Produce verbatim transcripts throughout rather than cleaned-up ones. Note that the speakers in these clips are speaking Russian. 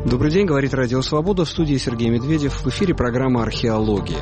Добрый день, говорит Радио Свобода, в студии Сергей Медведев, в эфире программа «Археология».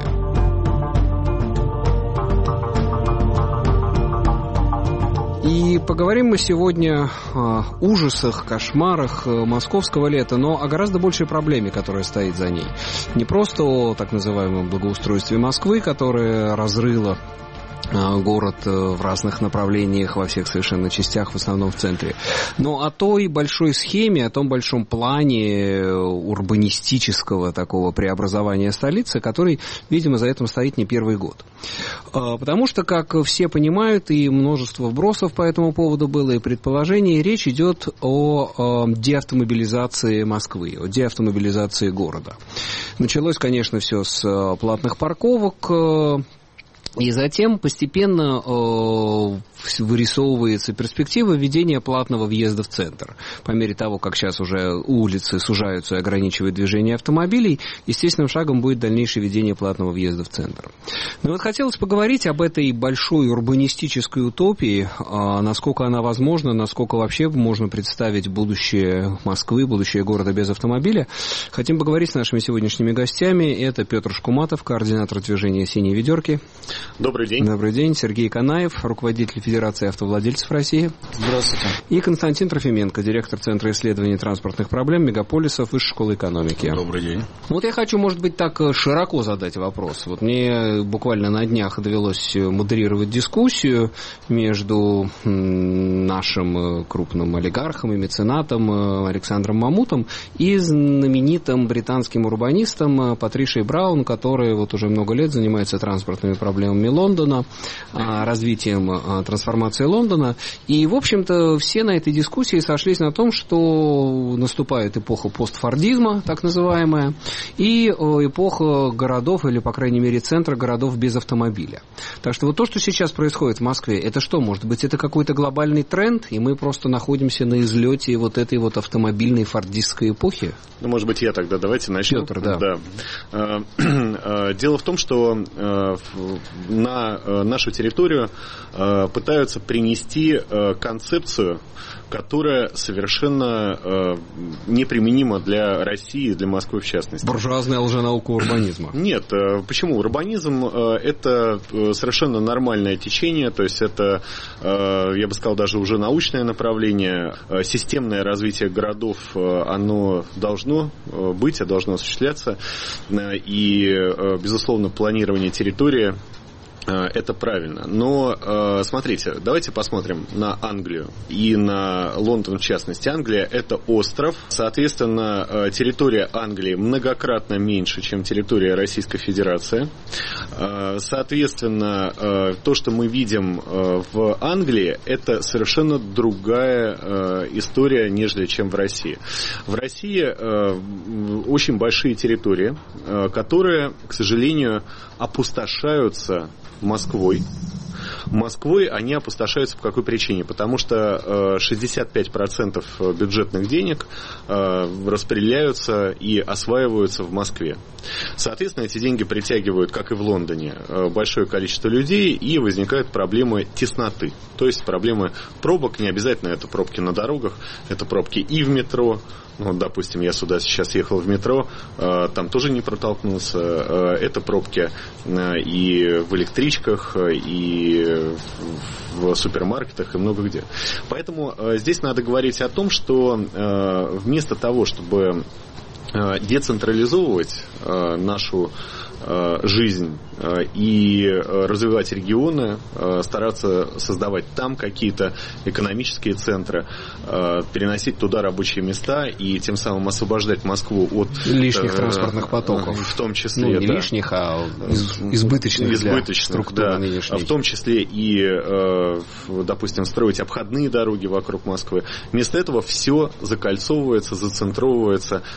И поговорим мы сегодня о ужасах, кошмарах московского лета, но о гораздо большей проблеме, которая стоит за ней. Не просто о так называемом благоустройстве Москвы, которое разрыло город в разных направлениях, во всех совершенно частях, в основном в центре. Но о той большой схеме, о том большом плане урбанистического такого преобразования столицы, который, видимо, за этим стоит не первый год. Потому что, как все понимают, и множество вбросов по этому поводу было, и предположений, речь идет о деавтомобилизации Москвы, о деавтомобилизации города. Началось, конечно, все с платных парковок, и затем постепенно э, вырисовывается перспектива введения платного въезда в центр. По мере того, как сейчас уже улицы сужаются и ограничивают движение автомобилей, естественным шагом будет дальнейшее введение платного въезда в центр. Но вот хотелось поговорить об этой большой урбанистической утопии, э, насколько она возможна, насколько вообще можно представить будущее Москвы, будущее города без автомобиля. Хотим поговорить с нашими сегодняшними гостями. Это Петр Шкуматов, координатор движения «Синие ведерки». Добрый день. Добрый день. Сергей Канаев, руководитель Федерации автовладельцев России. Здравствуйте. И Константин Трофименко, директор Центра исследований транспортных проблем мегаполисов Высшей школы экономики. Добрый день. Вот я хочу, может быть, так широко задать вопрос. Вот мне буквально на днях довелось модерировать дискуссию между нашим крупным олигархом и меценатом Александром Мамутом и знаменитым британским урбанистом Патришией Браун, который вот уже много лет занимается транспортными проблемами Лондона, развитием трансформации Лондона. И, в общем-то, все на этой дискуссии сошлись на том, что наступает эпоха постфордизма, так называемая, и эпоха городов, или, по крайней мере, центра городов без автомобиля. Так что вот то, что сейчас происходит в Москве, это что, может быть, это какой-то глобальный тренд, и мы просто находимся на излете вот этой вот автомобильной фордистской эпохи? Ну, может быть, я тогда давайте начну. Петр, да. да. Дело в том, что на нашу территорию пытаются принести концепцию, которая совершенно неприменима для России, для Москвы в частности. Буржуазная лженаука урбанизма. Нет, почему? Урбанизм – это совершенно нормальное течение, то есть это, я бы сказал, даже уже научное направление. Системное развитие городов, оно должно быть, должно осуществляться, и, безусловно, планирование территории – это правильно. Но, смотрите, давайте посмотрим на Англию и на Лондон в частности. Англия – это остров. Соответственно, территория Англии многократно меньше, чем территория Российской Федерации. Соответственно, то, что мы видим в Англии, это совершенно другая история, нежели чем в России. В России очень большие территории, которые, к сожалению, опустошаются Москвой. Москвой они опустошаются по какой причине? Потому что шестьдесят пять процентов бюджетных денег распределяются и осваиваются в Москве. Соответственно, эти деньги притягивают, как и в Лондоне, большое количество людей, и возникают проблемы тесноты. То есть проблемы пробок, не обязательно это пробки на дорогах, это пробки и в метро. Ну, допустим, я сюда сейчас ехал в метро, там тоже не протолкнулся. Это пробки и в электричках, и в супермаркетах, и много где. Поэтому здесь надо говорить о том, что вместо того, чтобы децентрализовывать нашу жизнь и развивать регионы, стараться создавать там какие-то экономические центры, переносить туда рабочие места и тем самым освобождать Москву от лишних транспортных потоков. В том числе, ну, не да. лишних, а избыточных, избыточных для структуры да. нынешней. В том числе и, допустим, строить обходные дороги вокруг Москвы. Вместо этого все закольцовывается, зацентровывается, строится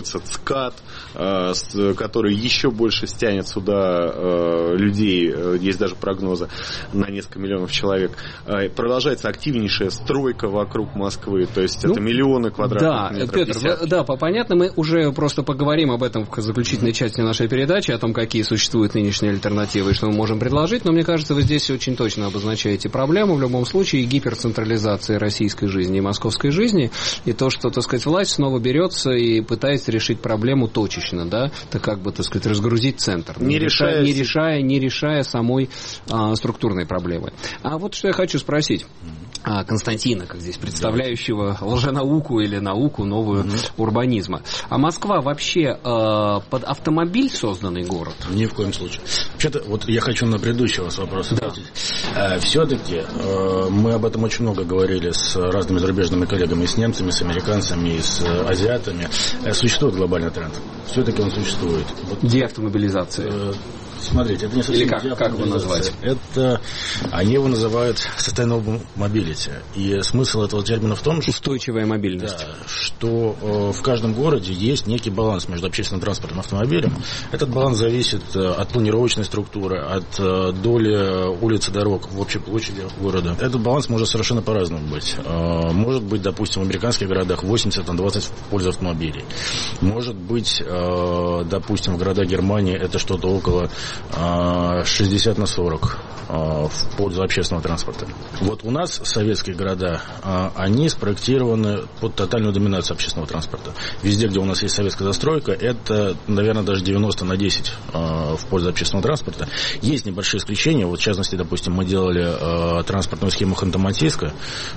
строится ЦКАД, который еще больше стянет сюда людей, есть даже прогнозы на несколько миллионов человек. Продолжается активнейшая стройка вокруг Москвы, то есть ну, это миллионы квадратных да, метров. Петр, десятки. Да, понятно, мы уже просто поговорим об этом в заключительной части нашей передачи, о том, какие существуют нынешние альтернативы и что мы можем предложить, но мне кажется, вы здесь очень точно обозначаете проблему. В любом случае, гиперцентрализация российской жизни и московской жизни, и то, что, так сказать, власть снова берется и пытается решить проблему точечно, да, так как бы, так сказать, разгрузить центр, не, не, решая, не, решая, не решая самой а, структурной проблемы. А вот что я хочу спросить а, Константина, как здесь представляющего лженауку или науку новую mm-hmm. урбанизма. А Москва вообще а, под автомобиль созданный город? Ни в коем случае. Вообще-то, вот я хочу на предыдущий вас вопрос ответить. Да. Все-таки мы об этом очень много говорили с разными зарубежными коллегами, и с немцами, и с американцами, и с азиатами. Существует глобальный тренд. Все-таки он существует. Вот, деавтомобилизация. Смотрите, это не совсем или как, как его назвать? Это, они его называют sustainable mobility. И смысл этого термина в том, что... Устойчивая мобильность. Да, что э, в каждом городе есть некий баланс между общественным транспортом и автомобилем. Этот баланс зависит э, от планировочной структуры, от э, доли улиц и дорог в общей площади города. Этот баланс может совершенно по-разному быть. Э, может быть, допустим, в американских городах восемьдесят на двадцать в пользу автомобилей. Может быть, э, допустим, в городах Германии это что-то около шестьдесят на сорок в пользу общественного транспорта. Вот у нас советские города, они спроектированы под тотальную доминацию общественного транспорта. Везде, где у нас есть советская застройка, это, наверное, даже девяносто на десять в пользу общественного транспорта. Есть небольшие исключения. Вот, в частности, допустим, мы делали транспортную схему Ханты-Мансийска.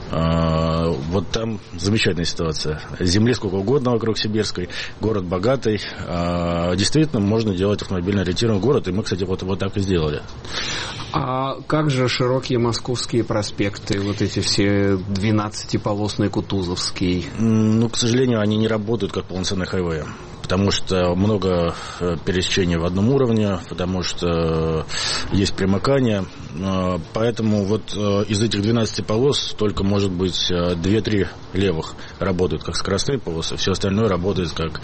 Вот там замечательная ситуация. Земли сколько угодно вокруг Сибирской, город богатый. Действительно, можно делать автомобильно ориентированный город, и мы, кстати, вот, вот так и сделали. А как же широкие московские проспекты, вот эти все двенадцатиполосные Кутузовский? Ну, к сожалению, они не работают как полноценные хайвеи, потому что много пересечений в одном уровне, потому что есть примыкание. Поэтому вот из этих двенадцати полос только, может быть, две-три левых работают как скоростные полосы, все остальное работает как,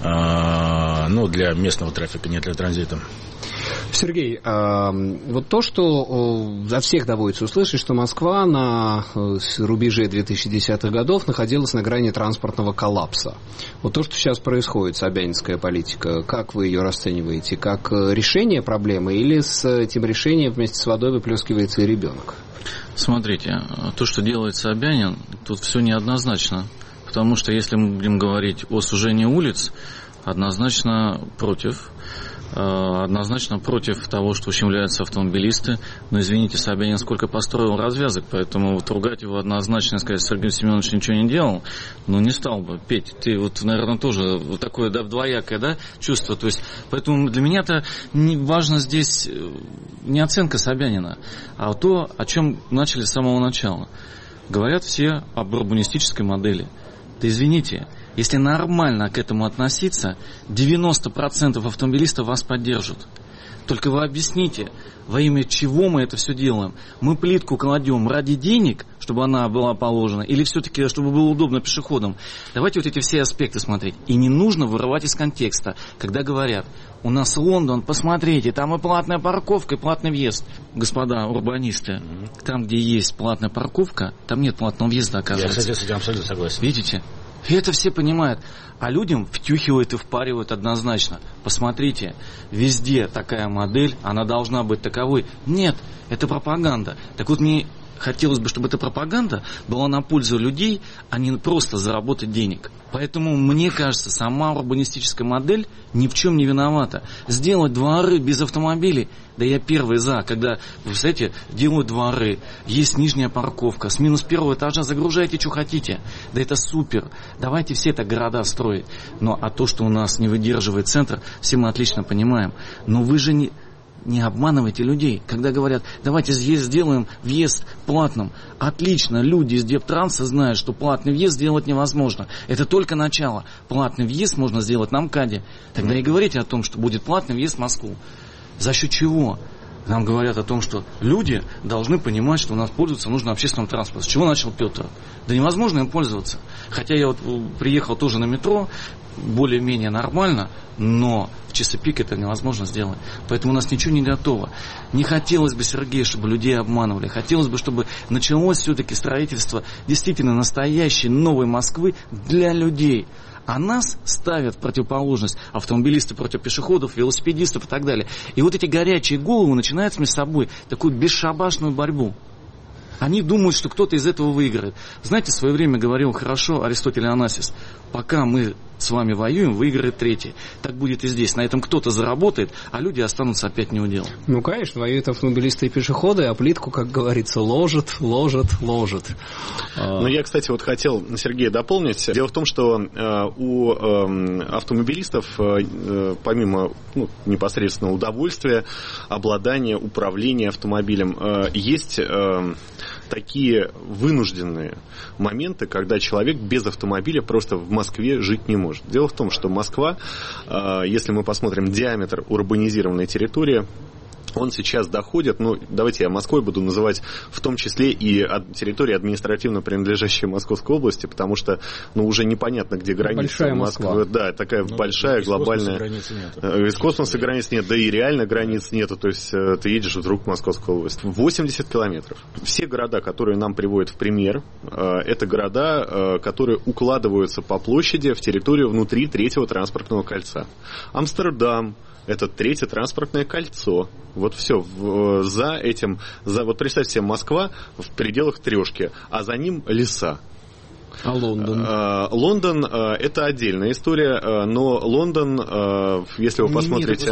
ну, для местного трафика, не для транзита. Сергей, вот то, что за всех доводится услышать, что Москва на рубеже две тысячи десятых годов находилась на грани транспортного коллапса. Вот то, что сейчас происходит, собянинская политика, как вы ее расцениваете? Как решение проблемы или с этим решением вместе с водой выплескивается и ребенок? Смотрите, то, что делает Собянин, тут все неоднозначно. Потому что если мы будем говорить о сужении улиц, однозначно против. Однозначно против того, что ущемляются автомобилисты. Но, извините, Собянин сколько построил развязок, поэтому вот ругать его однозначно, сказать, Сергей Семенович ничего не делал, ну, не стал бы. Петь, ты вот, наверное, тоже вот такое, да, двоякое, да, чувство. То есть, поэтому для меня-то не важно здесь не оценка Собянина, а то, о чем начали с самого начала. Говорят все об урбанистической модели. Да извините, если нормально к этому относиться, девяносто процентов автомобилистов вас поддержат. Только вы объясните, во имя чего мы это все делаем. Мы плитку кладем ради денег, чтобы она была положена, или все-таки, чтобы было удобно пешеходам. Давайте вот эти все аспекты смотреть. И не нужно вырывать из контекста, когда говорят, у нас Лондон, посмотрите, там и платная парковка, и платный въезд. Господа урбанисты, mm-hmm. там, где есть платная парковка, там нет платного въезда, оказывается. Я, кстати, с этим абсолютно согласен. Видите? И это все понимают. А людям втюхивают и впаривают однозначно. Посмотрите, везде такая модель, она должна быть таковой. Нет, это пропаганда. Так вот, мне хотелось бы, чтобы эта пропаганда была на пользу людей, а не просто заработать денег. Поэтому, мне кажется, сама урбанистическая модель ни в чем не виновата. Сделать дворы без автомобилей, да я первый за, когда, вы знаете, делают дворы, есть нижняя парковка, с минус первого этажа загружайте, что хотите. Да это супер. Давайте все так города строить. Но а то, что у нас не выдерживает центр, все мы отлично понимаем. Но вы же не... Не обманывайте людей, когда говорят, давайте здесь сделаем въезд платным. Отлично, люди из Дептранса знают, что платный въезд сделать невозможно. Это только начало. Платный въезд можно сделать на МКАДе. Тогда и говорите о том, что будет платный въезд в Москву. За счет чего? Нам говорят о том, что люди должны понимать, что у нас пользоваться нужно общественным транспортом. С чего начал Петр? Да невозможно им пользоваться. Хотя я вот приехал тоже на метро, более-менее нормально, но в часы пик это невозможно сделать. Поэтому у нас ничего не готово. Не хотелось бы, Сергей, чтобы людей обманывали. Хотелось бы, чтобы началось все-таки строительство действительно настоящей новой Москвы для людей. А нас ставят в противоположность автомобилисты против пешеходов, велосипедистов и так далее. И вот эти горячие головы начинают между собой такую бесшабашную борьбу. Они думают, что кто-то из этого выиграет. Знаете, в свое время говорил хорошо Аристотель Онасис: пока мы с вами воюем, выиграет третий. Так будет и здесь. На этом кто-то заработает, а люди останутся опять не у дела. Ну, конечно, воюют автомобилисты и пешеходы, а плитку, как говорится, ложат, ложат, ложат. Ну, я, кстати, вот хотел Сергея дополнить. Дело в том, что э, у э, автомобилистов, э, помимо ну, непосредственно удовольствия, обладания, управления автомобилем, э, есть... Э, такие вынужденные моменты, когда человек без автомобиля просто в Москве жить не может. Дело в том, что Москва, если мы посмотрим диаметр урбанизированной территории, он сейчас доходит, ну, давайте я Москвой буду называть в том числе и территории, административно принадлежащие Московской области, потому что, ну, уже непонятно, где граница. Большая Москва. Москвы. Да, такая ну, большая, из глобальная. Границ нет. Из космоса границ нет, да и реально границ нету, то есть ты едешь вдруг в Московскую область. восемьдесят километров. Все города, которые нам приводят в пример, это города, которые укладываются по площади в территорию внутри третьего транспортного кольца. Амстердам. Это третье транспортное кольцо. Вот все. В, за этим... За, вот представьте себе, Москва в пределах трешки, а за ним леса. А Лондон? А, Лондон а, это отдельная история, а, но Лондон, а, если вы посмотрите...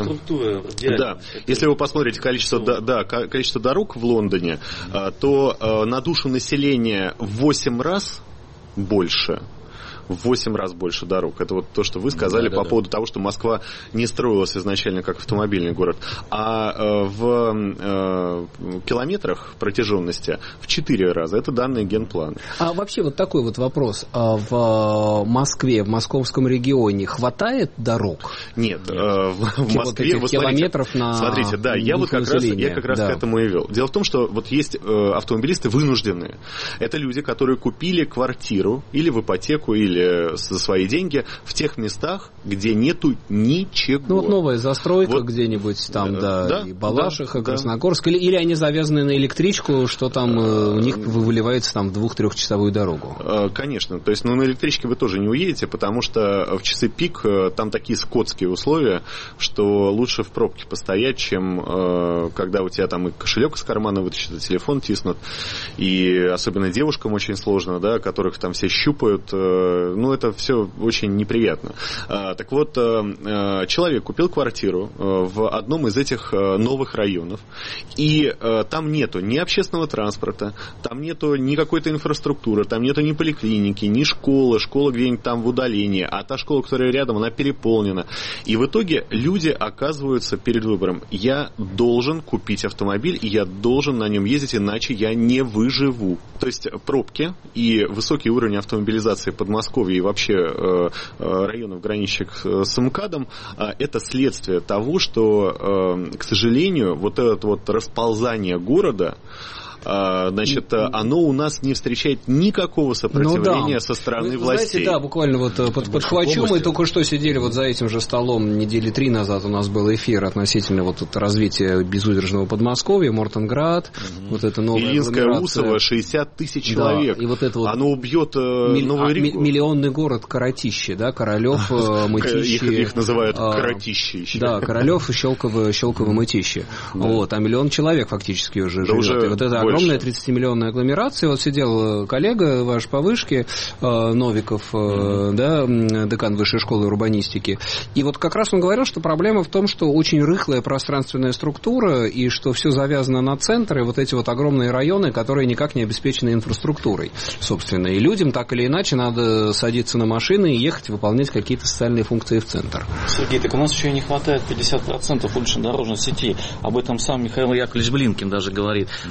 Да, если вы посмотрите количество, да, да, количество дорог в Лондоне, а, то а, на душу населения в восемь раз больше. В восемь раз больше дорог. Это вот то, что вы сказали да, по да, поводу да. того, что Москва не строилась изначально как автомобильный город. А э, в э, километрах протяженности в четыре раза. Это данные генплана. А вообще вот такой вот вопрос. А в Москве, в московском регионе хватает дорог? Нет. Нет. Э, в, в Москве... Вот километров на Смотрите, да, я вот как раз, я как раз да. к этому и вел. Дело в том, что вот есть э, автомобилисты вынужденные. Это люди, которые купили квартиру или в ипотеку, или за свои деньги в тех местах, где нету ничего. Ну вот новая застройка вот. Где-нибудь там, да, да и Балашиха, да, Красногорск, да. Или, или они завязаны на электричку, что там э, у них выливается там в двух-трехчасовую дорогу. Конечно, то есть ну, на электричке вы тоже не уедете, потому что в часы пик там такие скотские условия, что лучше в пробке постоять, чем э, когда у тебя там и кошелек из кармана вытащат, и телефон тиснут, и особенно девушкам очень сложно, да, которых там все щупают. Э, Ну, это все очень неприятно. Так вот, человек купил квартиру в одном из этих новых районов, и там нету ни общественного транспорта, там нету ни какой-то инфраструктуры, там нету ни поликлиники, ни школы, школа где-нибудь там в удалении, а та школа, которая рядом, она переполнена. И в итоге люди оказываются перед выбором. Я должен купить автомобиль, и я должен на нем ездить, иначе я не выживу. То есть пробки и высокий уровень автомобилизации Подмосковья и вообще э, районов, граничащих с МКАДом, э, это следствие того, что, э, к сожалению, вот это вот расползание города, значит, оно у нас не встречает никакого сопротивления ну, да. со стороны Вы, властей. Знаете, да, буквально вот под, подхвачу, мы только что сидели вот за этим же столом, недели три назад у нас был эфир относительно вот развития безудержного Подмосковья, Мортенград, угу. вот это новая Илинская, Усово, шестьдесят тысяч человек. Да, и вот это вот оно убьет милли... Новую Ригу. Миллионный город Коротище, да, Королев, Мытищи. Их называют Коротище еще. Да, Королев, Щелково, Щелково, Мытищи. Вот, а миллион человек фактически уже живет. И вот это огромная тридцатимиллионная агломерация. Вот сидел коллега ваш по вышке, Новиков, mm-hmm. да, декан высшей школы урбанистики. И вот как раз он говорил, что проблема в том, что очень рыхлая пространственная структура, и что все завязано на центры, вот эти вот огромные районы, которые никак не обеспечены инфраструктурой, собственно. И людям так или иначе надо садиться на машины и ехать выполнять какие-то социальные функции в центр. Сергей, так у нас еще и не хватает пятьдесят процентов улично-дорожной сети. Об этом сам Михаил Яковлевич Блинкин даже говорит, преподаватель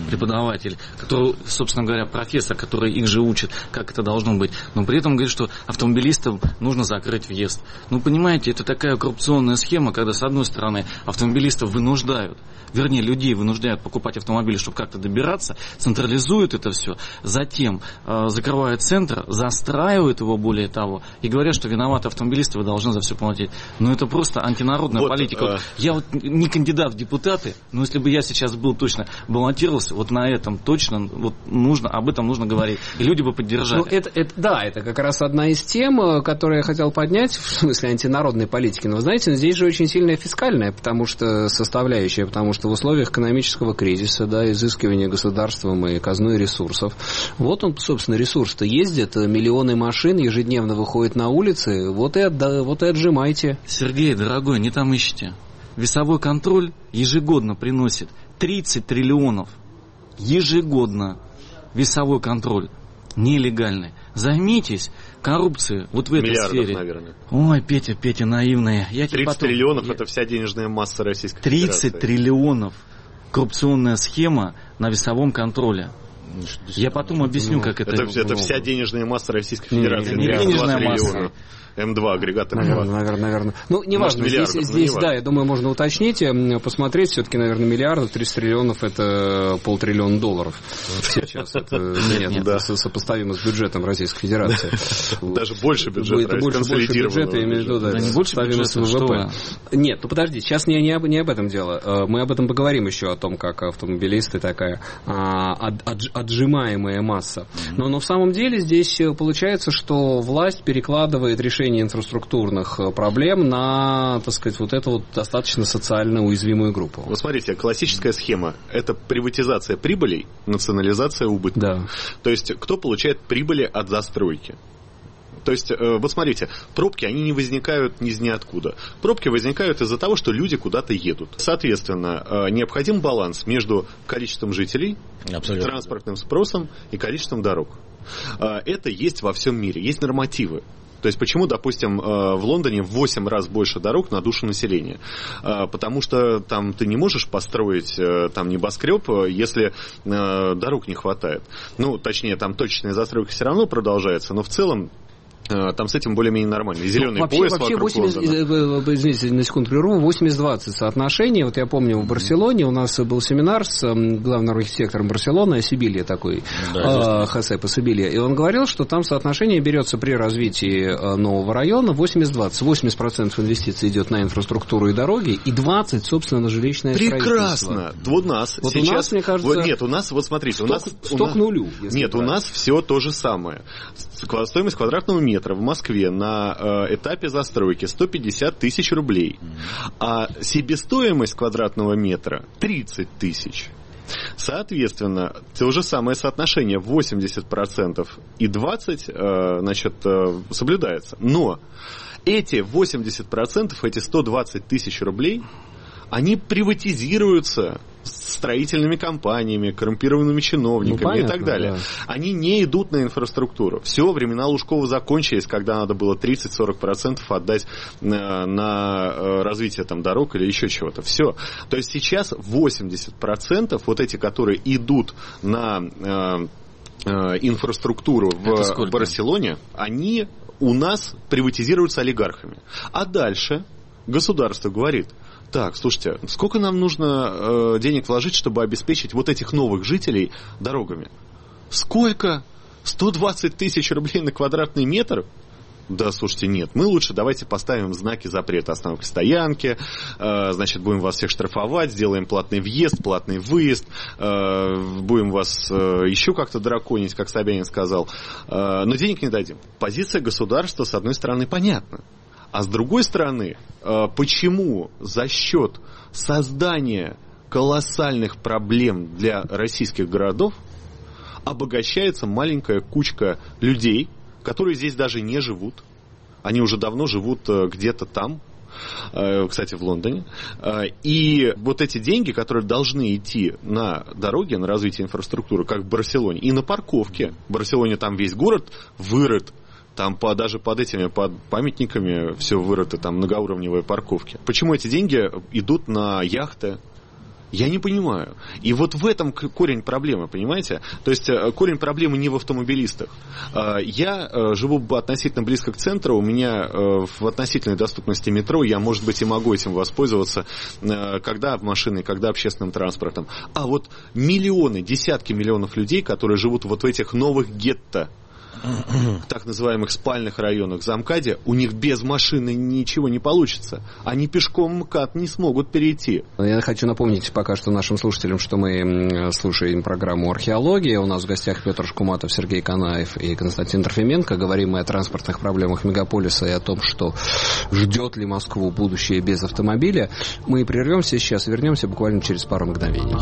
преподаватель, который, собственно говоря, профессор, который их же учит, как это должно быть, но при этом говорит, что автомобилистам нужно закрыть въезд. Ну, понимаете, это такая коррупционная схема, когда, с одной стороны, автомобилистов вынуждают, вернее, людей вынуждают покупать автомобили, чтобы как-то добираться, централизуют это все, затем э, закрывают центр, застраивают его, более того, и говорят, что виноваты автомобилисты, вы должны за все платить. Но это просто антинародная вот, политика. Э... Вот я вот не кандидат в депутаты, но если бы я сейчас был точно баллотировался, вот на этом точно вот нужно, об этом нужно говорить, и люди бы поддержали. Ну, это, это, да, это как раз одна из тем, которую я хотел поднять, в смысле антинародной политики. Но, вы знаете, здесь же очень сильная фискальная, потому что составляющая, потому что в условиях экономического кризиса, да, изыскивания государством и казной ресурсов, вот он, собственно, ресурс-то ездит, миллионы машин ежедневно выходят на улицы, вот и, отда, вот и отжимайте. Сергей, дорогой, не там ищите. Весовой контроль ежегодно приносит тридцать триллионов. Ежегодно. Весовой контроль. Нелегальный. Займитесь коррупцией вот в этой Миллиардов, сфере. Наверное. Ой, Петя, Петя, наивная. Я тридцать потом... триллионов я... это вся денежная масса Российской тридцать Федерации. триллионов. Коррупционная схема на весовом контроле. Я потом объясню, как это... Это, это вся денежная масса Российской Федерации. Не, не денежная масса. эм два, агрегат эм два. Наверное, наверное, наверное. Ну, неважно, здесь, здесь не важно. Да, я думаю, можно уточнить, посмотреть, все-таки, наверное, миллиардов, тридцать триллионов, это полтриллиона долларов. Сейчас это нет, сопоставимо с бюджетом Российской Федерации. Даже больше бюджета. Это больше бюджета, я имею в виду, да, не больше бюджета, ВВП. Нет, ну подожди, сейчас не об этом дело. Мы об этом поговорим еще, о том, как автомобилисты такая отжимаемая масса. Но в самом деле здесь получается, что власть перекладывает решение инфраструктурных проблем на, так сказать, вот эту вот достаточно социально уязвимую группу. Вот смотрите, классическая схема – это приватизация прибылей, национализация убытков. Да. То есть, кто получает прибыли от застройки? То есть, вот смотрите, пробки, они не возникают ни из ниоткуда. Пробки возникают из-за того, что люди куда-то едут. Соответственно, необходим баланс между количеством жителей, абсолютно, транспортным спросом и количеством дорог. Это есть во всем мире, есть нормативы. То есть, почему, допустим, в Лондоне в восемь раз больше дорог на душу населения? Потому что там ты не можешь построить там небоскреб, если дорог не хватает. Ну, точнее, там точечная застройка все равно продолжается, но в целом там с этим более-менее нормально. И зеленый ну, пояс вообще вокруг восемьдесят, Лондона. Извините, на секунду прерву, восемьдесят двадцать соотношение. Вот я помню, в Барселоне у нас был семинар с главным архитектором Барселоны, Сибилья такой, да, Хосе Посибилья, и он говорил, что там соотношение берется при развитии нового района восемьдесят двадцать. восемьдесят процентов инвестиций идет на инфраструктуру и дороги, и двадцать процентов, собственно, на жилищное прекрасно. строительство. Прекрасно. Вот у нас вот сейчас... у нас, мне кажется... Вот, нет, у нас, вот смотрите, сто, у нас... сто у нас... к нулю. Нет, у нас все то же самое. Стоимость квадратного метра в Москве на э, этапе застройки сто пятьдесят тысяч рублей, а себестоимость квадратного метра тридцать тысяч. Соответственно, то же самое соотношение восемьдесят процентов и двадцать процентов э, значит, э, соблюдается. Но эти восемьдесят процентов, эти сто двадцать тысяч рублей, они приватизируются строительными компаниями, коррумпированными чиновниками, ну, понятно, и так далее. Да. Они не идут на инфраструктуру. Все, времена Лужкова закончились, когда надо было тридцать-сорок процентов отдать на, на развитие там, дорог или еще чего-то. Все. То есть сейчас восемьдесят процентов, вот эти, которые идут на э, э, инфраструктуру в Барселоне, они у нас приватизируются олигархами. А дальше государство говорит: так, слушайте, сколько нам нужно э, денег вложить, чтобы обеспечить вот этих новых жителей дорогами? Сколько? сто двадцать тысяч рублей на квадратный метр? Да, слушайте, нет, мы лучше давайте поставим знаки запрета остановки стоянки, э, значит, будем вас всех штрафовать, сделаем платный въезд, платный выезд, э, будем вас э, еще как-то драконить, как Собянин сказал, э, но денег не дадим. Позиция государства, с одной стороны, понятна. А с другой стороны, почему за счет создания колоссальных проблем для российских городов обогащается маленькая кучка людей, которые здесь даже не живут. Они уже давно живут где-то там, кстати, в Лондоне. И вот эти деньги, которые должны идти на дороги, на развитие инфраструктуры, как в Барселоне, и на парковке. В Барселоне там весь город вырыт. Там по, даже под этими под памятниками все вырыто, там многоуровневые парковки. Почему эти деньги идут на яхты, Я не понимаю. И вот в этом корень проблемы, понимаете? То есть корень проблемы не в автомобилистах. Я живу относительно близко к центру, у меня в относительной доступности метро, я, может быть, и могу этим воспользоваться, когда машиной, когда общественным транспортом. А вот миллионы, десятки миллионов людей, которые живут вот в этих новых гетто, так называемых спальных районах ЗАМКАДе, у них без машины ничего не получится. Они пешком МКАД не смогут перейти. Я хочу напомнить пока что нашим слушателям, что мы слушаем программу «Археология». У нас в гостях Петр Шкуматов, Сергей Канаев и Константин Трофименко. Говорим мы о транспортных проблемах мегаполиса и о том, что ждет ли Москву будущее без автомобиля. Мы прервемся сейчас и вернемся буквально через пару мгновений.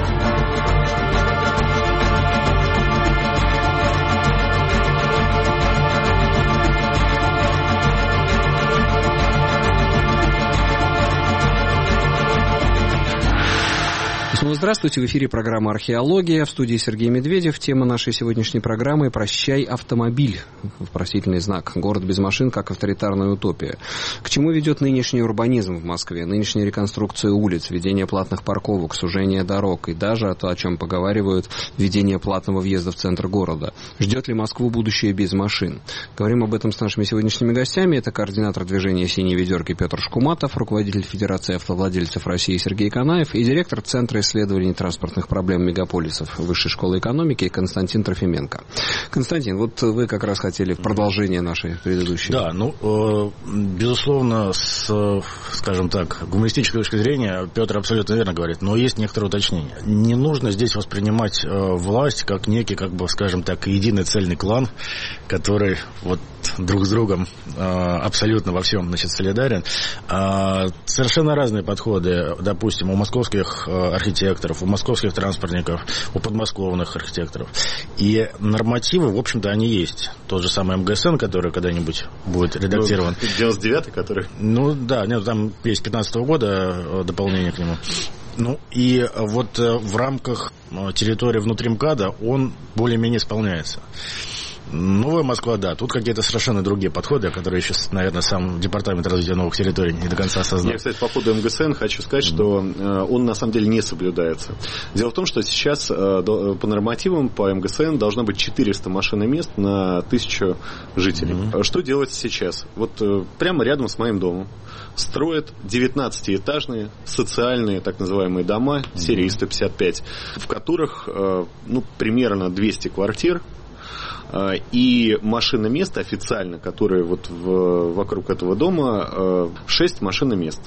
Здравствуйте, в эфире программа «Археология», в студии Сергей Медведев. Тема нашей сегодняшней программы «Прощай, автомобиль». Вопросительный знак. Город без машин как авторитарная утопия. К чему ведет нынешний урбанизм в Москве, нынешняя реконструкция улиц, введение платных парковок, сужение дорог и даже, то, о чем поговаривают, введение платного въезда в центр города. Ждет ли Москву будущее без машин? Говорим об этом с нашими сегодняшними гостями. Это координатор движения «Синие ведерки» Петр Шкуматов, руководитель Федерации автовладельцев России Сергей Канаев и директор Центра исследований транспортных проблем мегаполисов Высшей школы экономики Константин Трофименко. Константин, вот вы как раз хотели в продолжение нашей предыдущей. Да, ну, э, безусловно, с, скажем так, гуманистической точки зрения Петр абсолютно верно говорит, но есть некоторые уточнения. Не нужно здесь воспринимать э, власть как некий, как бы, скажем так, единый цельный клан, который вот друг с другом э, абсолютно во всем, значит, солидарен. Э, совершенно разные подходы, допустим, у московских э, архитекторов, у московских транспортников, у подмосковных архитекторов. И нормативы, в общем-то, они есть. Тот же самый МГСН, который когда-нибудь будет редактирован. девяносто девятый, который? Ну, да, нет, там есть пятнадцатого года дополнение к нему. Ну, и вот в рамках территории внутри МКАДа он более-менее исполняется. Новая Москва, да, тут какие-то совершенно другие подходы, которые еще, наверное, сам Департамент развития новых территорий не до конца осознал. Я, кстати, по поводу МГСН хочу сказать, что он на самом деле не соблюдается. Дело в том, что сейчас по нормативам по МГСН должно быть четыреста машиномест на тысячу жителей. Mm-hmm. Что делается сейчас? Вот прямо рядом с моим домом строят девятнадцатиэтажные социальные так называемые дома серии сто пятьдесят пять, в которых ну, примерно двести квартир. И машиномест официально, которые вот в, вокруг этого дома, шесть машиномест.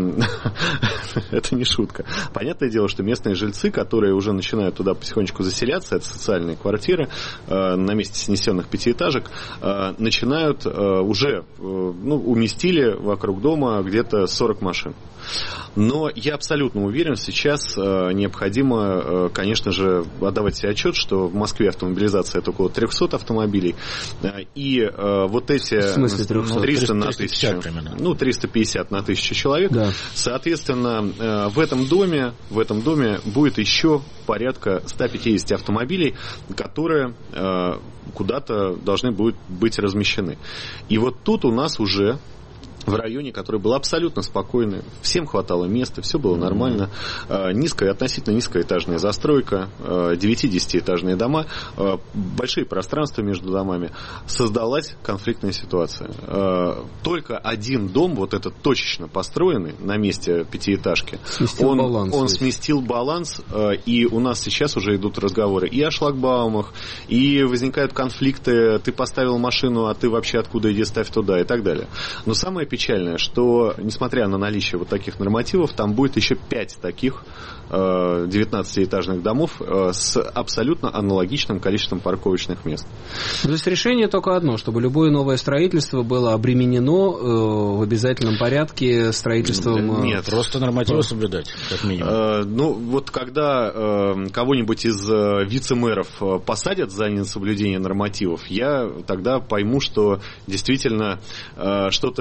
Это не шутка. Понятное дело, что местные жильцы, которые уже начинают туда потихонечку заселяться, это социальные квартиры на месте снесенных пятиэтажек, начинают уже, ну, уместили вокруг дома где-то сорок машин. Но я абсолютно уверен, сейчас необходимо, конечно же, отдавать себе отчет, что в Москве автомобилизация это около триста автомобилей. И вот эти триста на тысячу, ну, триста пятьдесят на тысячу человек, да. Соответственно, в этом доме, в этом доме будет еще порядка ста пятидесяти автомобилей, которые куда-то должны будут быть размещены. И вот тут у нас уже в районе, который был абсолютно спокойный, всем хватало места, все было нормально, низкая, относительно низкоэтажная застройка, девяти-десятиэтажные дома, большие пространства между домами, создалась конфликтная ситуация. Только один дом, вот этот точечно построенный на месте пятиэтажки, сместил он, баланс, он сместил баланс, и у нас сейчас уже идут разговоры и о шлагбаумах, и возникают конфликты, ты поставил машину, а ты вообще откуда, иди ставь туда, и так далее. Но самое печальное, что, несмотря на наличие вот таких нормативов, там будет еще пять таких девятнадцатиэтажных домов с абсолютно аналогичным количеством парковочных мест. То есть решение только одно, чтобы любое новое строительство было обременено в обязательном порядке строительством... Нет, просто нормативы соблюдать, как минимум. Ну, вот когда кого-нибудь из вице-мэров посадят за несоблюдение нормативов, я тогда пойму, что действительно что-то, что-то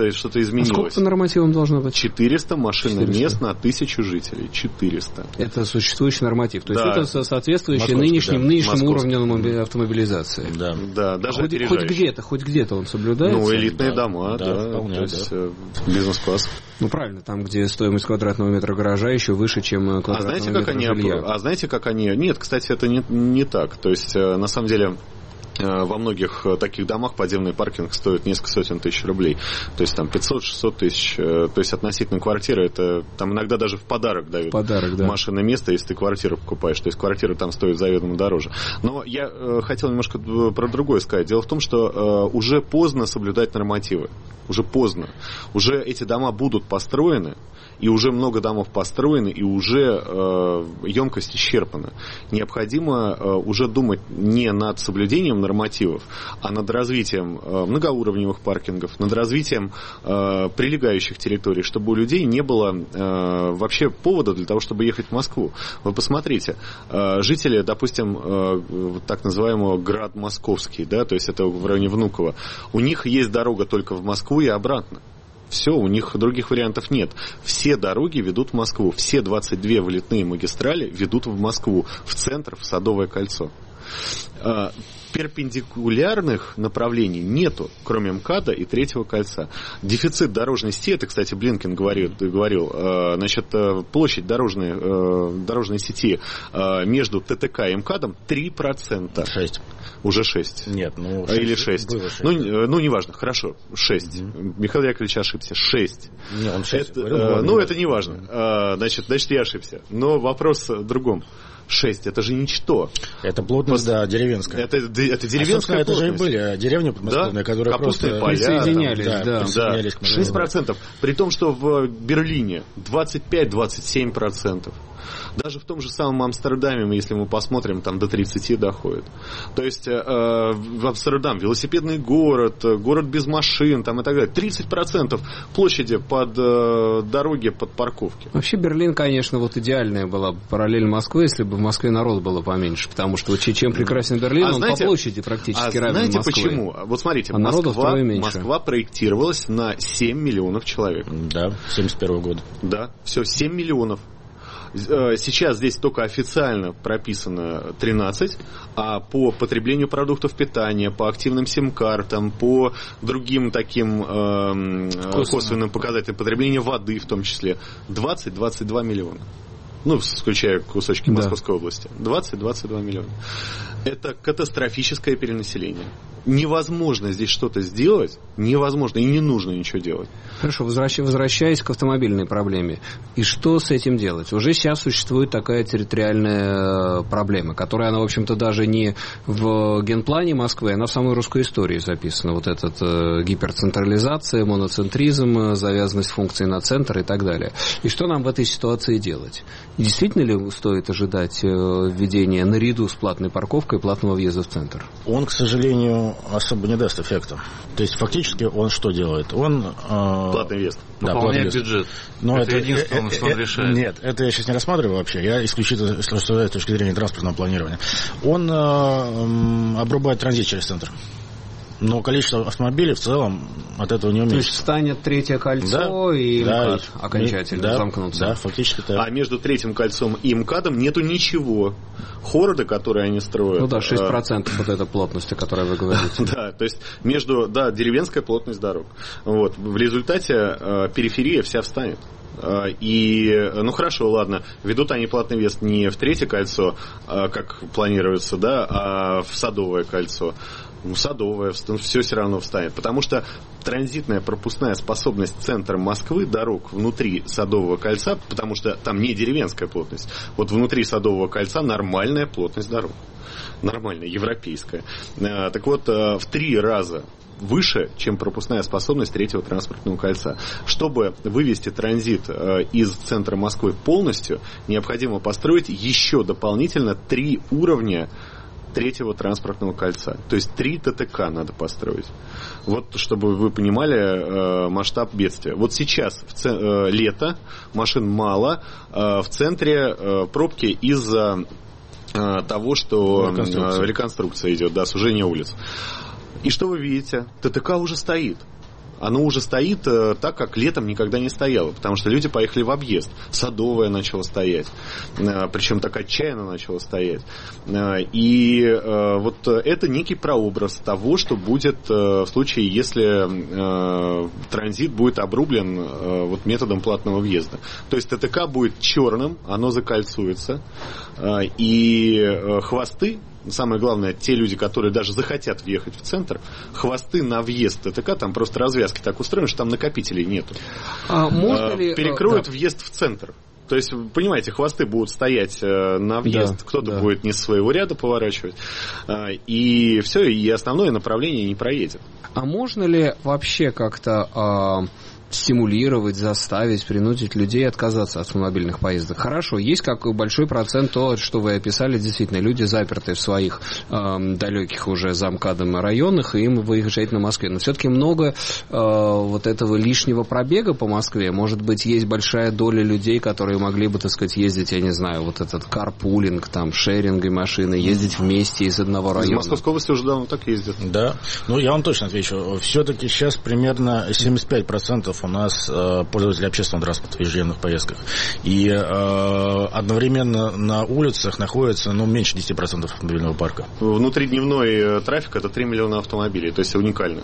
изменилось. А сколько по нормативам должно быть? четыреста машинных мест на тысячу жителей. четыреста. Это существующий норматив. То да. есть это соответствующий Московский, нынешним, да. нынешнему Московский. уровню автомобилизации. Да, да, даже хоть, хоть где-то, хоть где-то он соблюдается. Ну, элитные да. дома, да, да, вполне, то да. есть бизнес-класс. Ну, правильно, там, где стоимость квадратного метра гаража еще выше, чем квадратного а знаете, метра как они, жилья. А знаете, как они... Нет, кстати, это не, не так. То есть, на самом деле... Во многих таких домах подземный паркинг стоит несколько сотен тысяч рублей. То есть там пятьсот-шестьсот тысяч. То есть относительно квартиры, это там иногда даже в подарок дают подарок, да. машинное место, если ты квартиру покупаешь. То есть квартира там стоит заведомо дороже. Но я э, хотел немножко про другое сказать. Дело в том, что э, уже поздно соблюдать нормативы. Уже поздно. Уже эти дома будут построены. И уже много домов построены, и уже э, емкость исчерпана. Необходимо э, уже думать не над соблюдением нормативов, а над развитием э, многоуровневых паркингов, над развитием э, прилегающих территорий, чтобы у людей не было э, вообще повода для того, чтобы ехать в Москву. Вы посмотрите, э, жители, допустим, э, так называемого Град Московский, да, то есть это в районе Внуково, у них есть дорога только в Москву и обратно. Все, у них других вариантов нет. Все дороги ведут в Москву. Все двадцать две вылетные магистрали ведут в Москву, в центр, в Садовое кольцо. Перпендикулярных направлений нету, кроме МКАДа и Третьего кольца. Дефицит дорожной сети, это, кстати, Блинкен говорил, говорил значит, площадь дорожной, дорожной сети между ТТК и МКАДом три процента. шесть. Уже шесть. Нет, ну шесть. Или шесть. шесть. Ну, ну, неважно, хорошо, шесть. Mm-hmm. Михаил Яковлевич ошибся. шесть. Не, он шесть. Это, говорил, э, он ну, не это не важно. Mm-hmm. Значит, значит, я ошибся. Но вопрос в другом. шесть, это же ничто. Это плотность, Просто, да, деревенская. Это, это деревенская а, плотность. Это же и были деревни подмосковные, да? которые Капустные просто... поля, присоединялись, там, да. присоединялись да. к шесть процентов. При том, что в Берлине двадцать пять - двадцать семь процентов. Даже в том же самом Амстердаме, если мы посмотрим, там до тридцати доходит. То есть э, в Амстердам велосипедный город, город без машин там, и так далее. тридцать процентов площади под э, дороги, под парковки. Вообще Берлин, конечно, вот идеальная была параллель Москвы, если бы в Москве народу было поменьше. Потому что вот чем прекрасен Берлин, а он знаете, по площади практически а равен знаете Москве. Почему? Вот смотрите, а Москва, Москва проектировалась на семь миллионов человек. Да, семьдесят первого года. Да, все, семь миллионов. Сейчас здесь только официально прописано тринадцать, а по потреблению продуктов питания, по активным сим-картам, по другим таким э, косвенным показателям потребления воды в том числе, двадцать - двадцать два миллиона. Ну, исключая кусочки да. Московской области. двадцать - двадцать два миллиона. Это катастрофическое перенаселение. Невозможно здесь что-то сделать, невозможно и не нужно ничего делать. Хорошо, возвращаясь к автомобильной проблеме. И что с этим делать? Уже сейчас существует такая территориальная проблема, которая, она, в общем-то, даже не в генплане Москвы, она в самой русской истории записана. Вот эта э, гиперцентрализация, моноцентризм, завязанность функций на центр и так далее. И что нам в этой ситуации делать? Действительно ли стоит ожидать э, введения наряду с платной парковкой платного въезда в центр? Он, к сожалению, особо не даст эффекта. То есть, фактически, он что делает? Он... Э, платный въезд. Да, Пополняет бюджет. Но это, это единственное, э, что он э, решает. Нет, это я сейчас не рассматриваю вообще. Я исключительно рассуждаю с точки зрения транспортного планирования. Он э, обрубает транзит через центр. Но количество автомобилей в целом от этого не уменьшится. То есть станет Третье кольцо да, и да, МКАД окончательно да, замкнутся. Да, фактически так. А между Третьим кольцом и МКАДом нету ничего. Хорода, которые они строят. Ну да, шесть процентов вот этой плотности, о которой вы говорите. Да, то есть между, да, деревенская плотность дорог. Вот. В результате э, периферия вся встанет. И, ну хорошо, ладно, ведут они платный въезд не в Третье кольцо, как планируется, да, а в Садовое кольцо. Ну, Садовое, все все равно встанет. Потому что транзитная пропускная способность центра Москвы, дорог внутри Садового кольца, потому что там не деревенская плотность, вот внутри Садового кольца нормальная плотность дорог. Нормальная, европейская. Так вот, в три раза выше, чем пропускная способность Третьего транспортного кольца. Чтобы вывести транзит из центра Москвы полностью, необходимо построить еще дополнительно три уровня Третьего транспортного кольца. То есть три ТТК надо построить. Вот, чтобы вы понимали э, масштаб бедствия. Вот сейчас в ц... э, лето, машин мало, э, в центре э, пробки из-за э, того, что реконструкция. реконструкция идет, да, сужение улиц. И что вы видите? ТТК уже стоит. оно уже стоит так, как летом никогда не стояло, потому что люди поехали в объезд. Садовое начало стоять, причем так отчаянно начало стоять. И вот это некий прообраз того, что будет в случае, если транзит будет обрублен вот методом платного въезда. То есть ТТК будет черным, оно закольцуется, и хвосты, самое главное, те люди, которые даже захотят въехать в центр, хвосты на въезд ТТК, там просто развязки так устроены, что там накопителей нету. А можно ли... Перекроют да. въезд в центр. То есть, понимаете, хвосты будут стоять на въезд, да, кто-то да. будет не с своего ряда поворачивать, и все, и основное направление не проедет. А можно ли вообще как-то... стимулировать, заставить, принудить людей отказаться от автомобильных поездок? Хорошо, есть как большой процент то, что вы описали, действительно, люди заперты в своих э, далеких уже за МКАДом районах, и им выезжать на Москве. Но все-таки много э, вот этого лишнего пробега по Москве. Может быть, есть большая доля людей, которые могли бы, так сказать, ездить, я не знаю, вот этот карпулинг, там, шеринги машины, ездить вместе из одного района. Из Московской области уже давно так ездят. Да, ну я вам точно отвечу. Все-таки сейчас примерно семьдесят пять процентов у нас э, пользователи общественного транспорта в ежедневных поездках. И э, одновременно на улицах находится ну, меньше десять процентов автомобильного парка. Внутридневной трафик – это три миллиона автомобилей, то есть уникальных.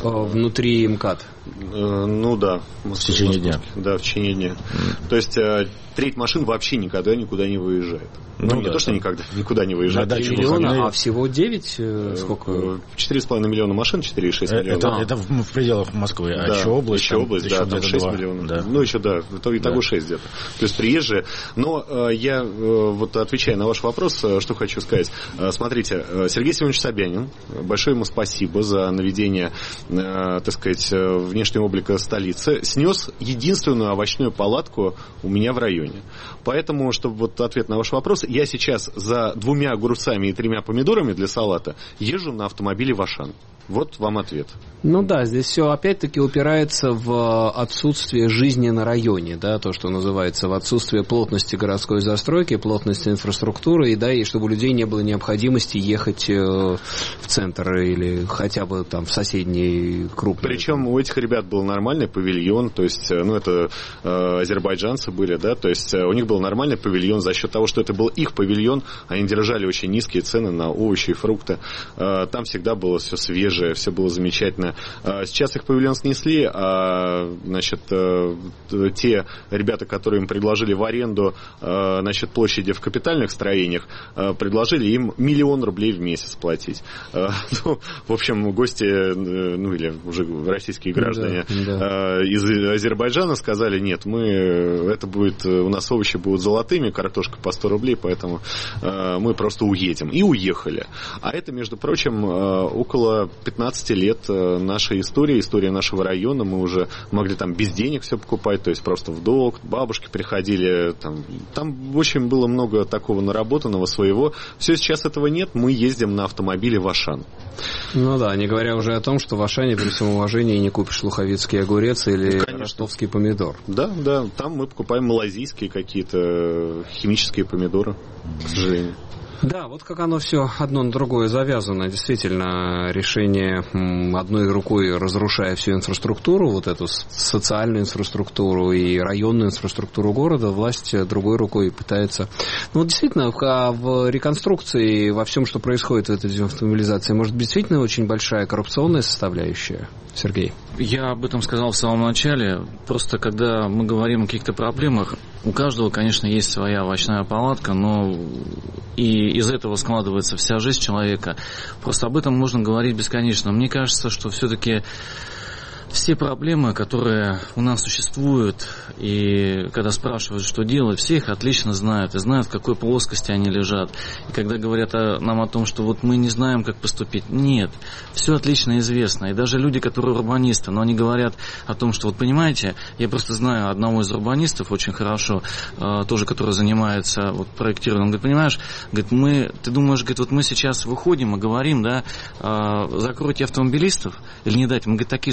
Внутри МКАД? Э, ну да. В течение дня. Да, в течение дня. Mm. То есть э, треть машин вообще никогда никуда не выезжает. Ну, ну не да, то, что никогда никуда не выезжает. три миллиона, а всего девять? Э, сколько? четыре с половиной миллиона машин, четыре и шесть миллиона. Это, это в, в пределах Москвы, а да, еще область? Еще область, да, там шесть миллионов. Да. Ну, еще, да, итого да. шесть где-то. То есть приезжие. Но э, я, э, вот отвечая на ваш вопрос, э, что хочу сказать. Э, смотрите, э, Сергей Семенович Собянин, большое ему спасибо за наведение, э, так сказать, внешнего облика столицы, снес единственную овощную палатку у меня в районе. Поэтому, чтобы вот ответ на ваш вопрос, я сейчас за двумя огурцами и тремя помидорами для салата езжу на автомобиле в Ашан. Вот вам ответ. Ну да, здесь все опять-таки упирается в отсутствие жизни на районе, да, то, что называется, в отсутствие плотности городской застройки, плотности инфраструктуры, и да, и чтобы у людей не было необходимости ехать в центр или хотя бы там в соседний крупный. Причем у этих ребят был нормальный павильон, то есть, ну это э, азербайджанцы были, да, то есть у них был нормальный павильон за счет того, что это был их павильон, они держали очень низкие цены на овощи и фрукты, э, там всегда было все свежее, все было замечательно. Сейчас их павильон снесли, а значит, те ребята, которые им предложили в аренду значит, площади в капитальных строениях, предложили им миллион рублей в месяц платить. Ну, в общем, гости, ну или уже российские граждане да, да. из Азербайджана сказали, нет, мы, это будет, у нас овощи будут золотыми, картошка по сто рублей, поэтому мы просто уедем. И уехали. А это, между прочим, около пятнадцать лет нашей истории, история нашего района. Мы уже могли там без денег все покупать, то есть просто в долг. Бабушки приходили. Там, там в общем было много такого наработанного своего. Все, сейчас этого нет. Мы ездим на автомобиле в Ашан. Ну да, не говоря уже о том, что в Ашане при всем уважении не купишь луховицкий огурец или Конечно. ростовский помидор. Да, да. Там мы покупаем малазийские какие-то химические помидоры, к сожалению. Да, вот как оно все одно на другое завязано. Действительно, решение одной рукой, разрушая всю инфраструктуру, вот эту социальную инфраструктуру и районную инфраструктуру города, власть другой рукой пытается... Ну, вот действительно, в реконструкции, во всем, что происходит в этой автомобилизации, может, действительно очень большая коррупционная составляющая? Сергей? Я об этом сказал в самом начале. Просто, когда мы говорим о каких-то проблемах, у каждого, конечно, есть своя овощная палатка, но и из этого складывается вся жизнь человека. Просто об этом можно говорить бесконечно. Мне кажется, что все-таки все проблемы, которые у нас существуют, и когда спрашивают, что делать, все их отлично знают, и знают, в какой плоскости они лежат. И когда говорят о, нам о том, что вот мы не знаем, как поступить, нет, все отлично известно. И даже люди, которые урбанисты, но они говорят о том, что вот понимаете, я просто знаю одного из урбанистов очень хорошо, э, тоже, который занимается вот, проектированием, он говорит, понимаешь, говорит, мы, ты думаешь, говорит, вот мы сейчас выходим и говорим, да, э, закройте автомобилистов, или не дайте, мы, говорит, такие же автомобилисты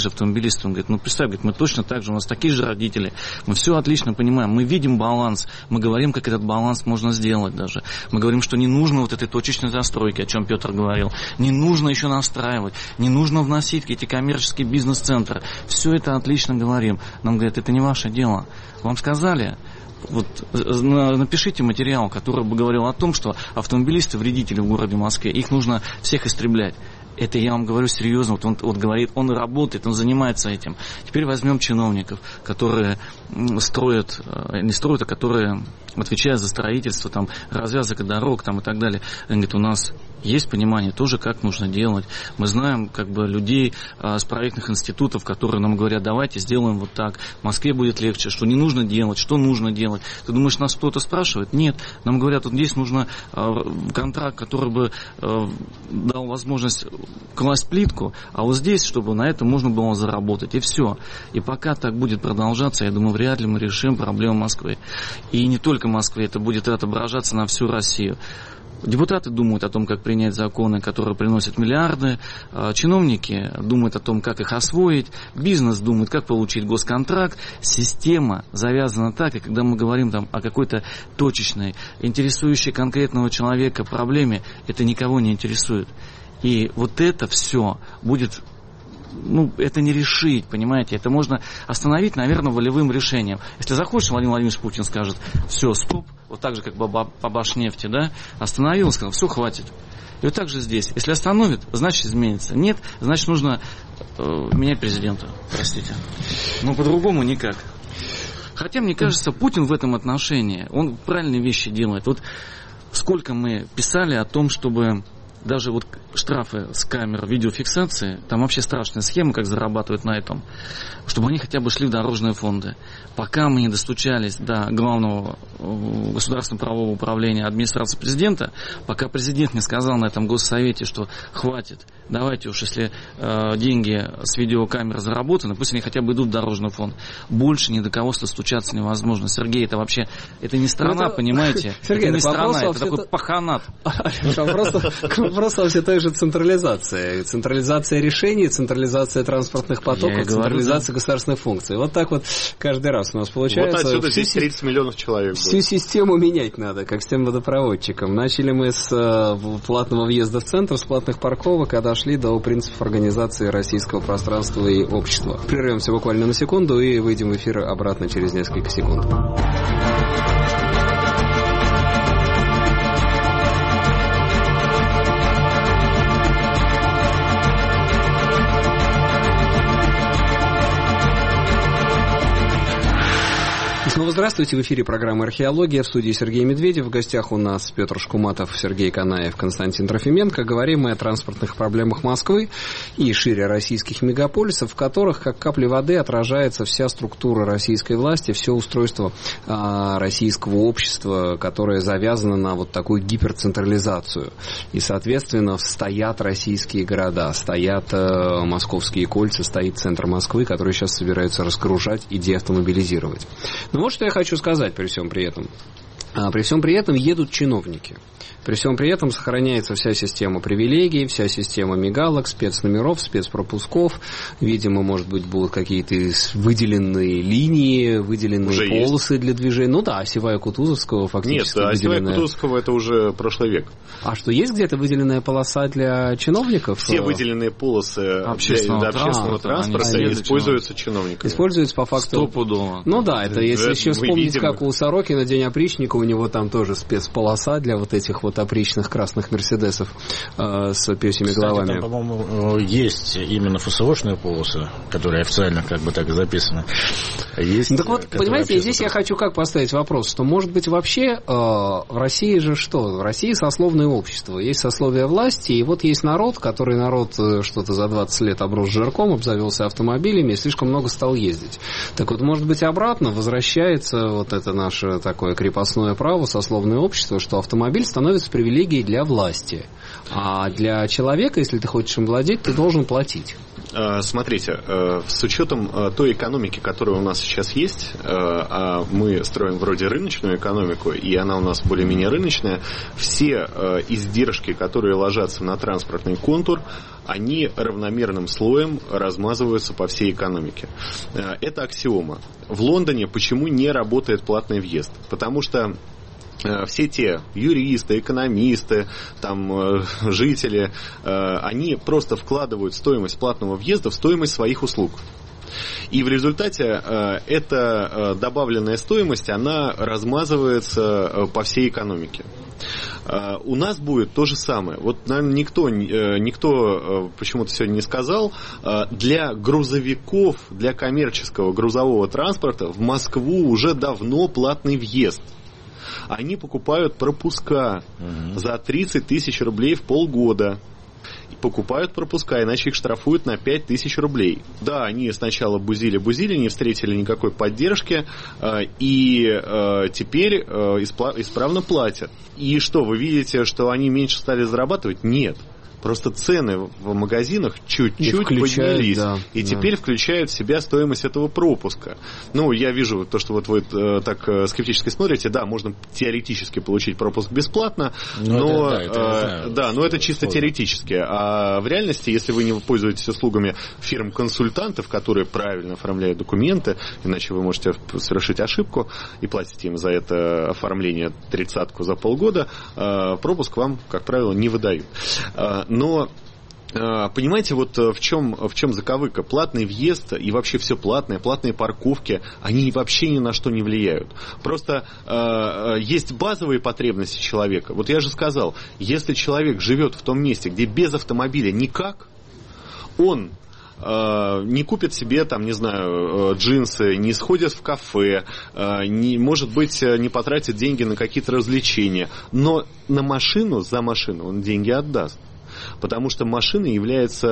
автомобилисты. Он говорит, ну, представь, говорит, мы точно так же, у нас такие же родители, мы все отлично понимаем, мы видим баланс, мы говорим, как этот баланс можно сделать даже. Мы говорим, что не нужно вот этой точечной застройки, о чем Петр говорил, не нужно еще настраивать, не нужно вносить эти коммерческие бизнес-центры. Все это отлично говорим. Нам говорят, это не ваше дело. Вам сказали, вот напишите материал, который бы говорил о том, что автомобилисты вредители в городе Москве, их нужно всех истреблять. Это я вам говорю серьезно, вот он вот говорит, он работает, он занимается этим. Теперь возьмем чиновников, которые строят, не строят, а которые отвечают за строительство, там, развязок дорог там, и так далее. Он говорит, у нас есть понимание тоже, как нужно делать. Мы знаем как бы людей а, с проектных институтов, которые нам говорят, давайте сделаем вот так, в Москве будет легче, что не нужно делать, что нужно делать. Ты думаешь, нас кто-то спрашивает? Нет. Нам говорят, вот здесь нужно а, контракт, который бы а, дал возможность класть плитку, а вот здесь, чтобы на этом можно было заработать, и все. И пока так будет продолжаться, я думаю, вряд ли мы решим проблему Москвы. И не только Москвы, это будет отображаться на всю Россию. Депутаты думают о том, как принять законы, которые приносят миллиарды. Чиновники думают о том, как их освоить. Бизнес думает, как получить госконтракт. Система завязана так, и когда мы говорим там о какой-то точечной, интересующей конкретного человека проблеме, это никого не интересует. И вот это все будет... Ну, это не решить, понимаете, это можно остановить, наверное, волевым решением. Если захочешь, Владимир Владимирович Путин скажет, все, стоп, вот так же, как по Башнефти, да, остановил, сказал, все, хватит. И вот так же здесь. Если остановит, значит изменится. Нет, значит нужно э, менять президента, простите. Но по-другому никак. Хотя, мне кажется, Путин в этом отношении, он правильные вещи делает. Вот сколько мы писали о том, чтобы... Даже вот штрафы с камер видеофиксации, там вообще страшная схема, как зарабатывают на этом, чтобы они хотя бы шли в дорожные фонды. Пока мы не достучались до главного государственного правового управления администрации президента, пока президент не сказал на этом госсовете, что хватит, давайте уж, если э, деньги с видеокамеры заработаны, пусть они хотя бы идут в дорожный фонд. Больше ни до кого достучаться невозможно. Сергей, это вообще, это не страна, это, понимаете? Сергей, это не страна, это такой это... паханат. Вопрос во все той же централизации. Централизация решений, централизация транспортных потоков, централизация государственных функций. Вот так вот каждый раз у нас получается. Вот отсюда здесь тридцать миллионов человек. Всю будет. Систему менять надо, как с тем водопроводчиком. Начали мы с э, платного въезда в центр, с платных парковок, а дошли до принципов организации российского пространства и общества. Прервемся буквально на секунду и выйдем в эфир обратно через несколько секунд. Снова здравствуйте. В эфире программа «Археология». В студии Сергей Медведев. В гостях у нас Петр Шкуматов, Сергей Канаев, Константин Трофименко. Говорим мы о транспортных проблемах Москвы и шире российских мегаполисов, в которых, как капли воды, отражается вся структура российской власти, все устройство а, российского общества, которое завязано на вот такую гиперцентрализацию. И, соответственно, стоят российские города, стоят а, московские кольца, стоит центр Москвы, который сейчас собираются разгружать и деавтомобилизировать. Но вот что я хочу сказать при всем при этом. А, при всем при этом едут чиновники. При всем при этом сохраняется вся система привилегий, вся система мигалок, спецномеров, спецпропусков. Видимо, может быть, будут какие-то выделенные линии, выделенные уже полосы есть. Для движения. Ну да, осевая Кутузовского фактически. Нет, осевая выделенная... Кутузовского это уже прошлый век. А что, есть где-то выделенная полоса для чиновников? Все выделенные полосы общественного, для, для общественного транспорта, транспорта используются чиновниками. Используются по факту... Стопудово. Ну да, это если еще вспомнить, видим... как у Сорокина день опричника, у него там тоже спецполоса для вот этих вот опричных красных мерседесов э, с пёсьими головами. Кстати, там, по-моему, есть именно ФСОшные полосы, которые официально как бы так и записаны. Есть, ну, так вот, понимаете, здесь я хочу как поставить вопрос, что может быть вообще э, в России же что? В России сословное общество, есть сословие власти, и вот есть народ, который народ что-то за двадцать лет оброс жирком, обзавелся автомобилями и слишком много стал ездить. Так вот, может быть, обратно возвращается вот это наше такое крепостное право, сословное общество, что автомобиль становится привилегией для власти. А для человека, если ты хочешь им владеть, ты должен платить. Смотрите, с учетом той экономики, которая у нас сейчас есть, а мы строим вроде рыночную экономику, и она у нас более-менее рыночная, все издержки, которые ложатся на транспортный контур, они равномерным слоем размазываются по всей экономике. Это аксиома. В Лондоне почему не работает платный въезд? Потому что все те юристы, экономисты, там, жители, они просто вкладывают стоимость платного въезда в стоимость своих услуг. И в результате эта добавленная стоимость, она размазывается по всей экономике. У нас будет то же самое. Вот, наверное, никто, никто почему-то сегодня не сказал, для грузовиков, для коммерческого грузового транспорта в Москву уже давно платный въезд. Они покупают пропуска угу. за тридцать тысяч рублей в полгода. Покупают пропуска, иначе их штрафуют на пять тысяч рублей. Да, они сначала бузили-бузили, не встретили никакой поддержки, и теперь исправно платят. И что, вы видите, что они меньше стали зарабатывать? Нет. Просто цены в магазинах чуть-чуть поднялись. Да, и да. теперь включают в себя стоимость этого пропуска. Ну, я вижу то, что вот вы э, так э, скептически смотрите. Да, можно теоретически получить пропуск бесплатно, но, но, это, да, это, э, знаю, да, но это чисто сложно. Теоретически. А в реальности, если вы не пользуетесь услугами фирм-консультантов, которые правильно оформляют документы, иначе вы можете совершить ошибку и платите им за это оформление тридцатку за полгода, э, пропуск вам, как правило, не выдают. Но, понимаете, вот в чем, в чем заковыка? Платный въезд и вообще все платное, платные парковки, они вообще ни на что не влияют. Просто э, есть базовые потребности человека. Вот я же сказал, если человек живет в том месте, где без автомобиля никак, он не купит себе, там, не знаю, джинсы, не сходит в кафе, не, может быть, не потратит деньги на какие-то развлечения, но на машину, за машину он деньги отдаст. Потому что машина является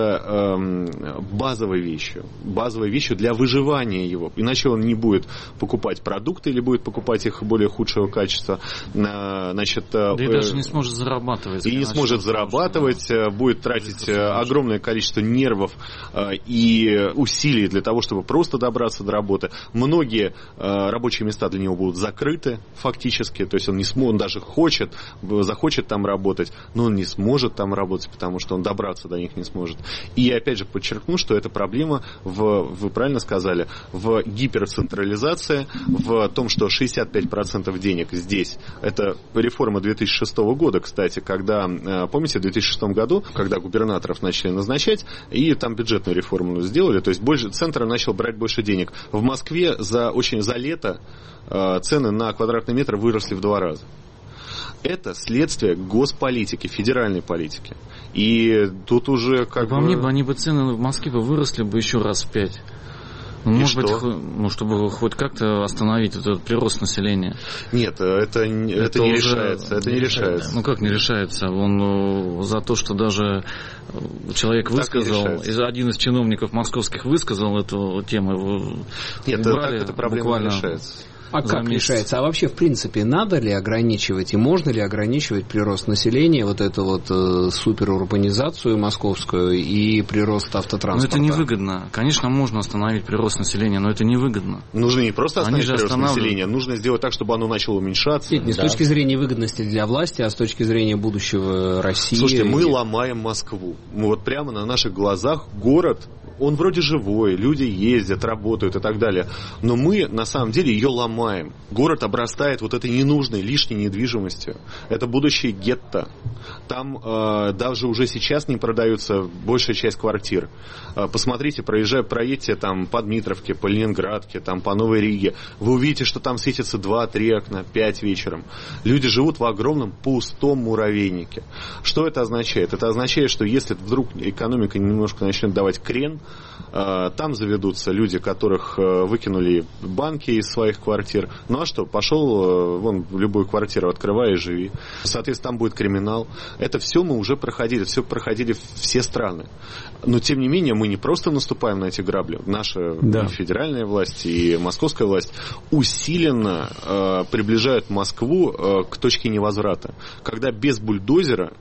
э, базовой вещью, базовой вещью для выживания его. Иначе он не будет покупать продукты или будет покупать их более худшего качества. Э, значит, да э, и даже не сможет зарабатывать. И не сможет зарабатывать, что, будет тратить огромное количество нервов э, и усилий для того, чтобы просто добраться до работы. Многие э, рабочие места для него будут закрыты фактически, то есть он не сможет, он даже хочет, захочет там работать, но он не сможет там работать, потому что он добраться до них не сможет. И я опять же подчеркну, что эта проблема, в, вы правильно сказали, в гиперцентрализации, в том, что шестьдесят пять процентов денег здесь, это реформа две тысячи шестого года, кстати, когда, помните, в две тысячи шестом году, когда губернаторов начали назначать, и там бюджетную реформу сделали, то есть больше, центр начал брать больше денег. В Москве за, очень, за лето цены на квадратный метр выросли в два раза. Это следствие госполитики, федеральной политики. И тут уже как По бы... мне бы они бы цены в Москве бы выросли бы еще раз в пять. Ну, может быть, ну, чтобы хоть как-то остановить этот прирост населения. Нет, это, это, это не решается. Это не решается. Ну как не решается? Он за то, что даже человек высказал, один из чиновников московских высказал эту тему. Нет, так эта проблема не решается. А как решается? А вообще, в принципе, надо ли ограничивать и можно ли ограничивать прирост населения, вот эту вот э, суперурбанизацию московскую и прирост автотранспорта? Но это невыгодно. Конечно, можно остановить прирост населения, но это невыгодно. Нужно не просто остановить прирост населения, нужно сделать так, чтобы оно начало уменьшаться. Нет, не да. с точки зрения выгодности для власти, а с точки зрения будущего России. Слушайте, мы ломаем Москву. Мы вот прямо на наших глазах город, он вроде живой, люди ездят, работают и так далее, но мы на самом деле ее ломаем. Город обрастает вот этой ненужной, лишней недвижимостью. Это будущее гетто. Там э, даже уже сейчас не продаются большая часть квартир. Э, посмотрите, проезжая, проедьте там по Дмитровке, по Ленинградке, там по Новой Риге. Вы увидите, что там светится два-три окна, пять вечером. Люди живут в огромном пустом муравейнике. Что это означает? Это означает, что если вдруг экономика немножко начнет давать крен, э, там заведутся люди, которых э, выкинули банки из своих квартир. Ну а что, пошел вон в любую квартиру, открывай и живи. Соответственно, там будет криминал. Это все мы уже проходили, все проходили все страны. Но, тем не менее, мы не просто наступаем на эти грабли. Наша да. и федеральная власть, и московская власть усиленно э, приближают Москву э, к точке невозврата. Когда без бульдозера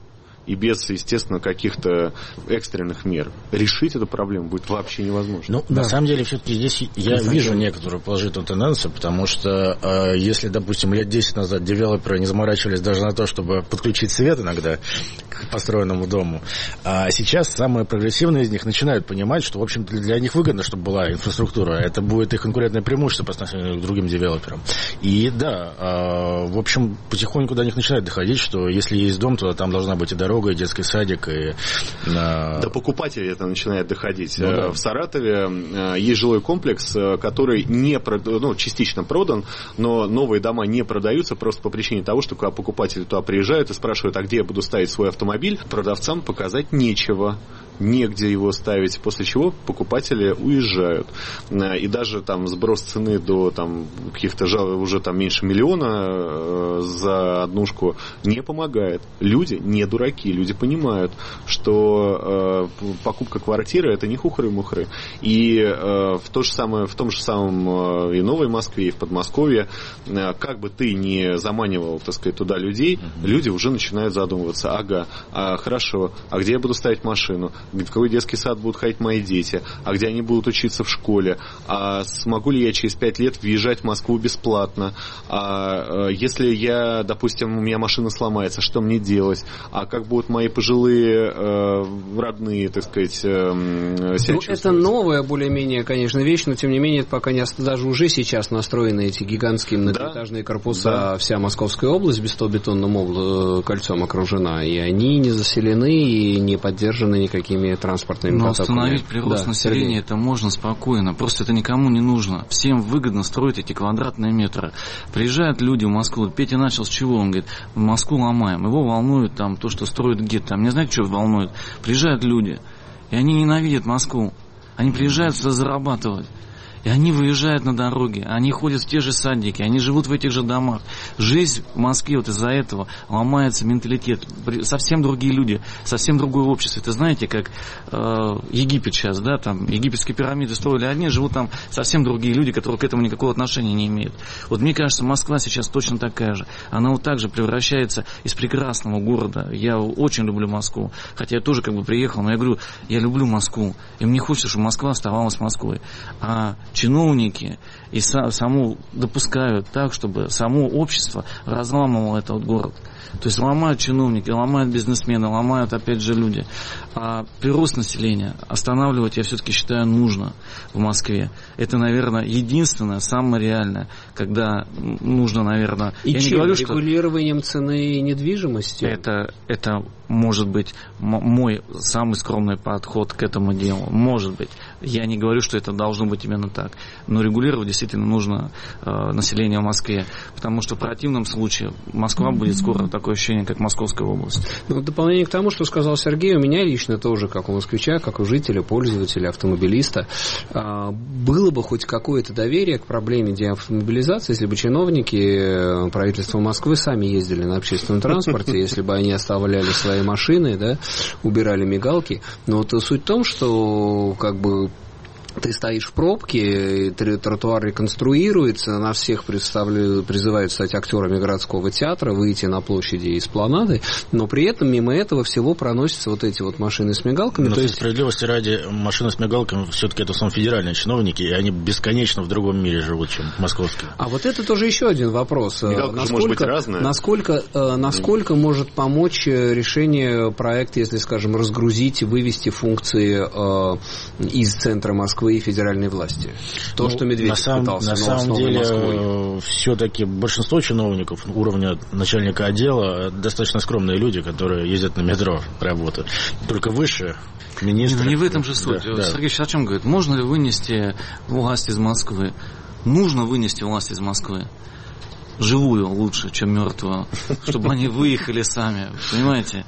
и без, естественно, каких-то экстренных мер решить эту проблему будет вообще невозможно. Ну, да. На самом деле, все-таки здесь я Конечно. вижу некоторую положительную тенденцию, потому что э, если, допустим, лет десять назад девелоперы не заморачивались даже на то, чтобы подключить свет иногда к построенному дому, а сейчас самые прогрессивные из них начинают понимать, что, в общем-то, для них выгодно, чтобы была инфраструктура. Это будет их конкурентное преимущество по отношению к другим девелоперам. И да, э, в общем, потихоньку до них начинает доходить, что если есть дом, то там должна быть и дорога, и детский садик, и... Э... До покупателей это начинает доходить. Ну, да. В Саратове есть жилой комплекс, который не ну, частично продан, но новые дома не продаются просто по причине того, что когда покупатели туда приезжают и спрашивают, а где я буду ставить свой автомобиль, продавцам показать нечего. Негде его ставить, после чего покупатели уезжают. И даже там сброс цены до там, каких-то уже там меньше миллиона за однушку не помогает. Люди не дураки, люди понимают, что э, покупка квартиры это не хухры-мухры. И э, в, то же самое, в том же самом э, и Новой Москве, и в Подмосковье, э, как бы ты ни заманивал, так сказать, туда людей, mm-hmm. люди уже начинают задумываться. Ага, а, хорошо, а где я буду ставить машину? В какой детский сад будут ходить мои дети, а где они будут учиться в школе, а смогу ли я через пять лет въезжать в Москву бесплатно, а если я, допустим, у меня машина сломается, что мне делать, а как будут мои пожилые э, родные, так сказать, э, себя ну, это новая более-менее, конечно, вещь, но тем не менее это пока не даже уже сейчас настроены эти гигантские многоэтажные да? корпуса, да. Вся Московская область бетонным кольцом окружена, и они не заселены и не поддержаны никакими транспортными Но потоками. Остановить прирост да, населения Сергей. Это можно спокойно, просто это никому не нужно. Всем выгодно строить эти квадратные метры. Приезжают люди в Москву, Петя начал с чего? Он говорит, Москву ломаем. Его волнует там то, что строят гетто. Там не знаете, что волнует? Приезжают люди, и они ненавидят Москву. Они приезжают сюда зарабатывать. И они выезжают на дороги, они ходят в те же садики, они живут в этих же домах. Жизнь в Москве вот из-за этого ломается менталитет. Совсем другие люди, совсем другое общество. Это знаете, как э, Египет сейчас, да, там египетские пирамиды строили одни, живут там совсем другие люди, которые к этому никакого отношения не имеют. Вот мне кажется, Москва сейчас точно такая же. Она вот так же превращается из прекрасного города. Я очень люблю Москву, хотя я тоже как бы приехал, но я говорю, я люблю Москву. И мне хочется, чтобы Москва оставалась Москвой. А чиновники и саму допускают так, чтобы само общество разламывало этот город. То есть ломают чиновники, ломают бизнесмены, ломают опять же люди. А прирост населения останавливать, я все-таки считаю, нужно в Москве. Это, наверное, единственное, самое реальное, когда нужно, наверное... И я чем? Не говорю, регулированием что... цены недвижимости? Это, это может быть мой самый скромный подход к этому делу. Может быть. Я не говорю, что это должно быть именно так. Но регулировать действительно нужно э, население в Москве. Потому что в противном случае Москва будет скоро такое ощущение, как Московская область. Ну, в дополнение к тому, что сказал Сергей, у меня лично тоже, как у москвича, как у жителя, пользователя, автомобилиста, э, было бы хоть какое-то доверие к проблеме деавтомобилизации, если бы чиновники правительства Москвы сами ездили на общественном транспорте, если бы они оставляли свои машины, да, убирали мигалки. Но вот суть в том, что как бы ты стоишь в пробке, тротуар реконструируется, нас всех призывают стать актерами городского театра, выйти на площади и эспланады, но при этом мимо этого всего проносятся вот эти вот машины с мигалками. Но то есть... справедливости ради, машины с мигалками все-таки это сам федеральные чиновники, и они бесконечно в другом мире живут, чем московские. А вот это тоже еще один вопрос. Мигалка насколько, может быть разная. Насколько, насколько mm. может помочь решение проекта, если, скажем, разгрузить и вывести функции э, из центра Москвы и федеральной власти? То, ну, что Медведев на сам, пытался. На самом деле, все-таки большинство чиновников уровня начальника отдела достаточно скромные люди, которые ездят на метро работают. Только выше министры. Не, не в этом же суть. Да, Сергей сейчас о чем говорит? Можно ли вынести власть из Москвы? Нужно вынести власть из Москвы. Живую лучше, чем мертвую, чтобы они выехали сами, понимаете?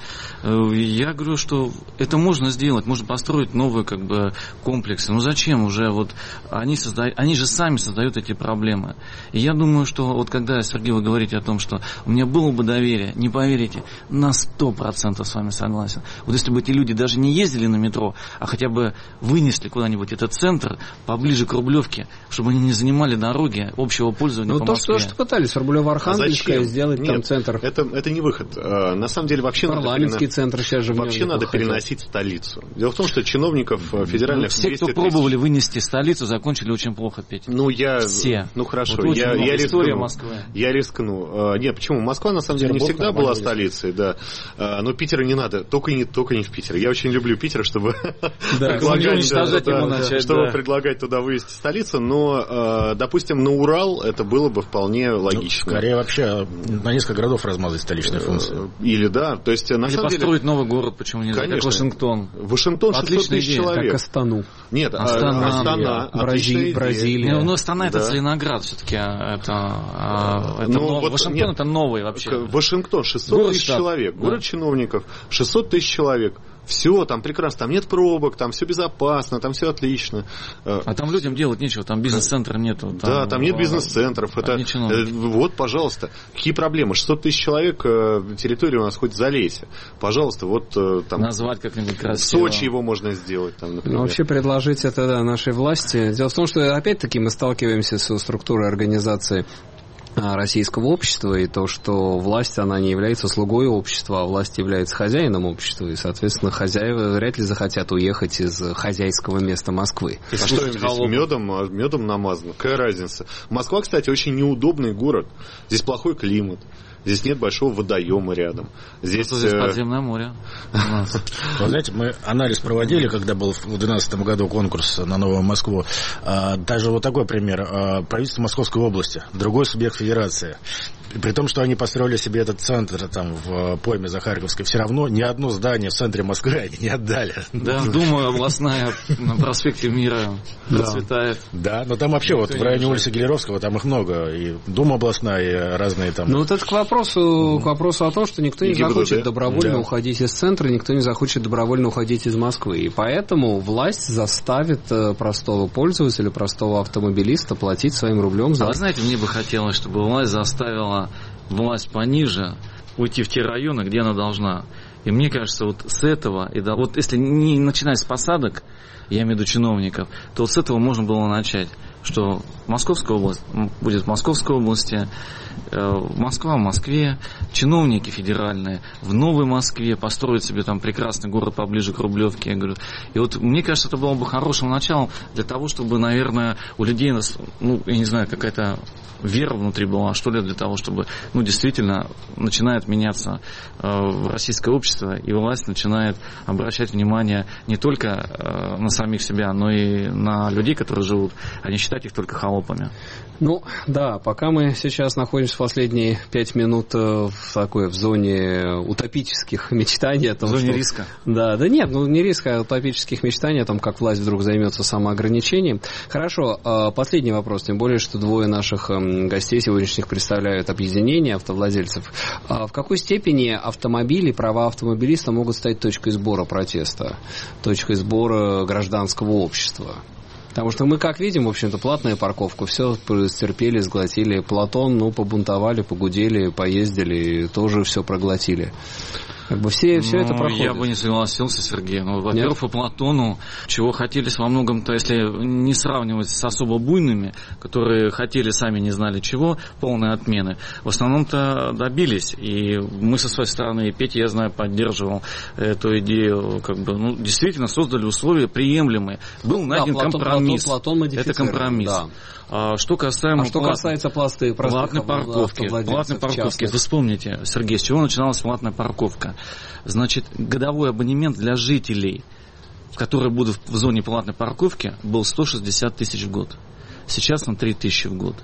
Я говорю, что это можно сделать, можно построить новые как бы комплексы. Но зачем уже вот они создают, они же сами создают эти проблемы. И я думаю, что вот когда, Сергей, вы говорите о том, что у меня было бы доверие, не поверите, на сто процентов с вами согласен. Вот если бы эти люди даже не ездили на метро, а хотя бы вынесли куда-нибудь этот центр поближе к Рублевке, чтобы они не занимали дороги общего пользования ну, по то, Москве. Ну, то, что пытались Рублево-Архангельская, а сделать Нет, там центр. Это, это не выход. На самом деле вообще парламентский надо, центр сейчас же вообще надо хотят. переносить столицу. Дело в том, что чиновников федеральных... Ну, все, кто пробовали вынести столицу, закончили очень плохо, Петя. Ну, я... Все. Ну, хорошо. Вот я, я история рискну. Москвы. Я рискну. Нет, почему? Москва, на самом деле, не всегда была столицей, да. Но Питера не надо. Только не, только не в Питер. Я очень люблю Питер, чтобы предлагать туда вывести столицу, но, допустим, на Урал это было бы вполне логично. Скорее вообще на несколько городов размазать столичные функции. Или да, то есть на Или самом построить деле... новый город, почему нельзя, как Вашингтон. Вашингтон шестьсот тысяч человек. Как Астану. Нет, Астана, Астана Бразилия. Бразилия. Но Астана это Целиноград все-таки. Это, это ну, нов... вот, Вашингтон нет, это новый вообще. Вашингтон шестьсот тысяч человек. Город да. чиновников шестьсот тысяч человек. Все, там прекрасно, там нет пробок, там все безопасно, там все отлично. А там людям делать нечего, там бизнес-центра нету. Там, да, там нет бизнес-центров. Это, вот, пожалуйста, какие проблемы? шестьсот тысяч человек, территория у нас хоть залейся. Пожалуйста, вот там... Назвать как-нибудь красиво. В Сочи его можно сделать, там, например. Ну, вообще предложить это да, нашей власти. Дело в том, что опять-таки мы сталкиваемся со структурой организации российского общества, и то, что власть, она не является слугой общества, а власть является хозяином общества, и, соответственно, хозяева вряд ли захотят уехать из хозяйского места Москвы. А что им здесь медом, медом намазано? Какая разница? Москва, кстати, очень неудобный город. Здесь плохой климат. Здесь нет большого водоема рядом. Здесь, здесь подземное море. Вы знаете, мы анализ проводили, когда был в две тысячи двенадцатом году конкурс на Новую Москву. Даже вот такой пример. Правительство Московской области, другой субъект федерации. При том, что они построили себе этот центр там в пойме Захарьковской, все равно ни одно здание в центре Москвы они не отдали. Да, Дума областная на проспекте Мира процветает. Да, но там вообще вот в районе улицы Гелеровского там их много. И Дума областная, и разные там... Ну вот это к вопросу, к вопросу о том, что никто не захочет добровольно уходить из центра, никто не захочет добровольно уходить из Москвы. И поэтому власть заставит простого пользователя, простого автомобилиста платить своим рублем за... А вы знаете, мне бы хотелось, чтобы власть заставила власть пониже уйти в те районы, где она должна. И мне кажется, вот с этого, и да, вот если не начинать с посадок, я имею в виду чиновников, то вот с этого можно было начать, что Московская область будет в Московской области, Москва в Москве, чиновники федеральные в Новой Москве построят себе там прекрасный город поближе к Рублевке. Я говорю. И вот мне кажется, это было бы хорошим началом для того, чтобы, наверное, у людей, ну, я не знаю, какая-то вера внутри была, что ли, для того, чтобы, ну, действительно начинает меняться э, российское общество, и власть начинает обращать внимание не только э, на самих себя, но и на людей, которые живут, а не считать их только холопами. Ну, да, пока мы сейчас находимся в последние пять минут в такой, в зоне утопических мечтаний. О том, в зоне что... риска? Да, да нет, ну не риска, а утопических мечтаний о том, как власть вдруг займется самоограничением. Хорошо, последний вопрос, тем более, что двое наших гостей сегодняшних представляют объединение автовладельцев. В какой степени автомобили, права автомобилиста могут стать точкой сбора протеста, точкой сбора гражданского общества? Потому что мы, как видим, в общем-то, платная парковка, все стерпели, сглотили. Платон, ну, побунтовали, погудели, поездили, тоже все проглотили. Как бы все, все ну, это проходит. Я бы не согласился, Сергей. Ну, во-первых, по Платону, чего хотели во многом-то, если не сравнивать с особо буйными, которые хотели сами не знали чего, полной отмены, в основном-то добились. И мы со своей стороны, и Петя, я знаю, поддерживал эту идею, как бы, ну, действительно создали условия приемлемые. Был найден да, Платон, компромисс. Платон, Платон это компромисс. Да. А что касаемо а что плат... касается пласты, платной парковки, платной парковки, вы вспомните, Сергей, с чего начиналась платная парковка? Значит, годовой абонемент для жителей, которые будут в зоне платной парковки, был сто шестьдесят тысяч в год. Сейчас он три тысячи в год.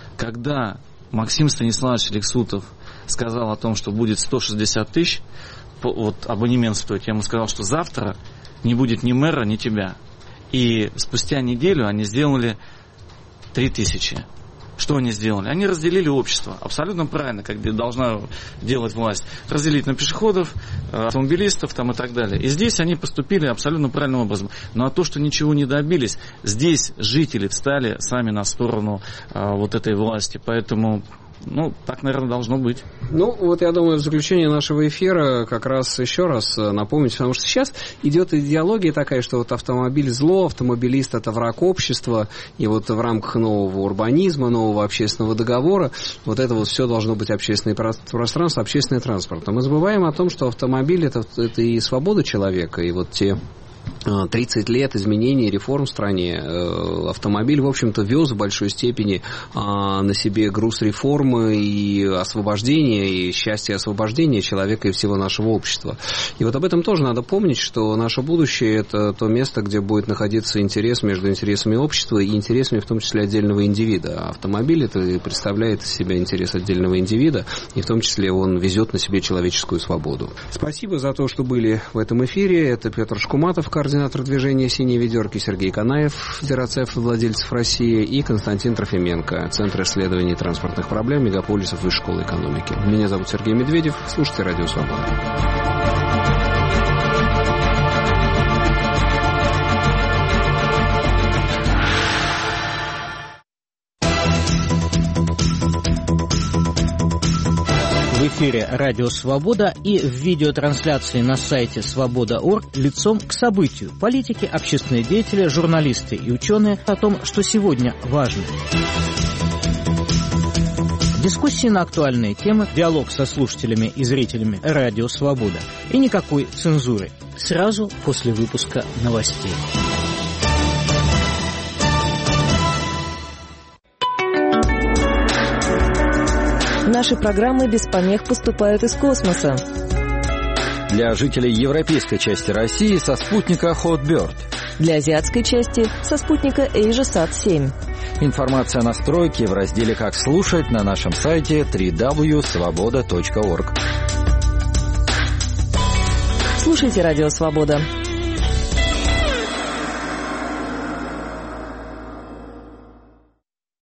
Когда Максим Станиславович Лексутов сказал о том, что будет сто шестьдесят тысяч, вот абонемент стоит, я ему сказал, что завтра не будет ни мэра, ни тебя. И спустя неделю они сделали три тысячи. Что они сделали? Они разделили общество. Абсолютно правильно, как должна делать власть. Разделить на пешеходов, автомобилистов там, и так далее. И здесь они поступили абсолютно правильным образом. Ну а то, что ничего не добились, здесь жители встали сами на сторону а, вот этой власти. Поэтому Ну, так, наверное, должно быть. Ну, вот я думаю, в заключение нашего эфира как раз еще раз напомнить, потому что сейчас идет идеология такая, что вот автомобиль зло, автомобилист — это враг общества, и вот в рамках нового урбанизма, нового общественного договора вот это вот все должно быть общественное пространство, общественный транспорт. А мы забываем о том, что автомобиль — это, это и свобода человека, и вот те тридцать лет изменений, реформ в стране. Автомобиль, в общем-то, вез в большой степени на себе груз реформы и освобождения, и счастья освобождения человека и всего нашего общества. И вот об этом тоже надо помнить, что наше будущее – это то место, где будет находиться интерес между интересами общества и интересами, в том числе, отдельного индивида. А автомобиль – это представляет из себя интерес отдельного индивида, и в том числе он везет на себе человеческую свободу. Спасибо за то, что были в этом эфире. Это Петр Шкуматов, координатор движения «Синие ведерки», Сергей Канаев, федерация владельцев России, и Константин Трофименко, Центр исследований транспортных проблем мегаполисов Высшей школы экономики. Меня зовут Сергей Медведев. Слушайте «Радио Свобода». В эфире «Радио Свобода» и в видеотрансляции на сайте свобода точка орг лицом к событию. Политики, общественные деятели, журналисты и ученые о том, что сегодня важно. Дискуссии на актуальные темы, диалог со слушателями и зрителями «Радио Свобода». И никакой цензуры. Сразу после выпуска новостей. Наши программы без помех поступают из космоса. Для жителей европейской части России со спутника Hotbird. Для азиатской части со спутника AsiaSat семь. Информация о настройке в разделе «Как слушать» на нашем сайте дабл-ю дабл ю дабл ю точка свобода точка орг. Слушайте «Радио Свобода».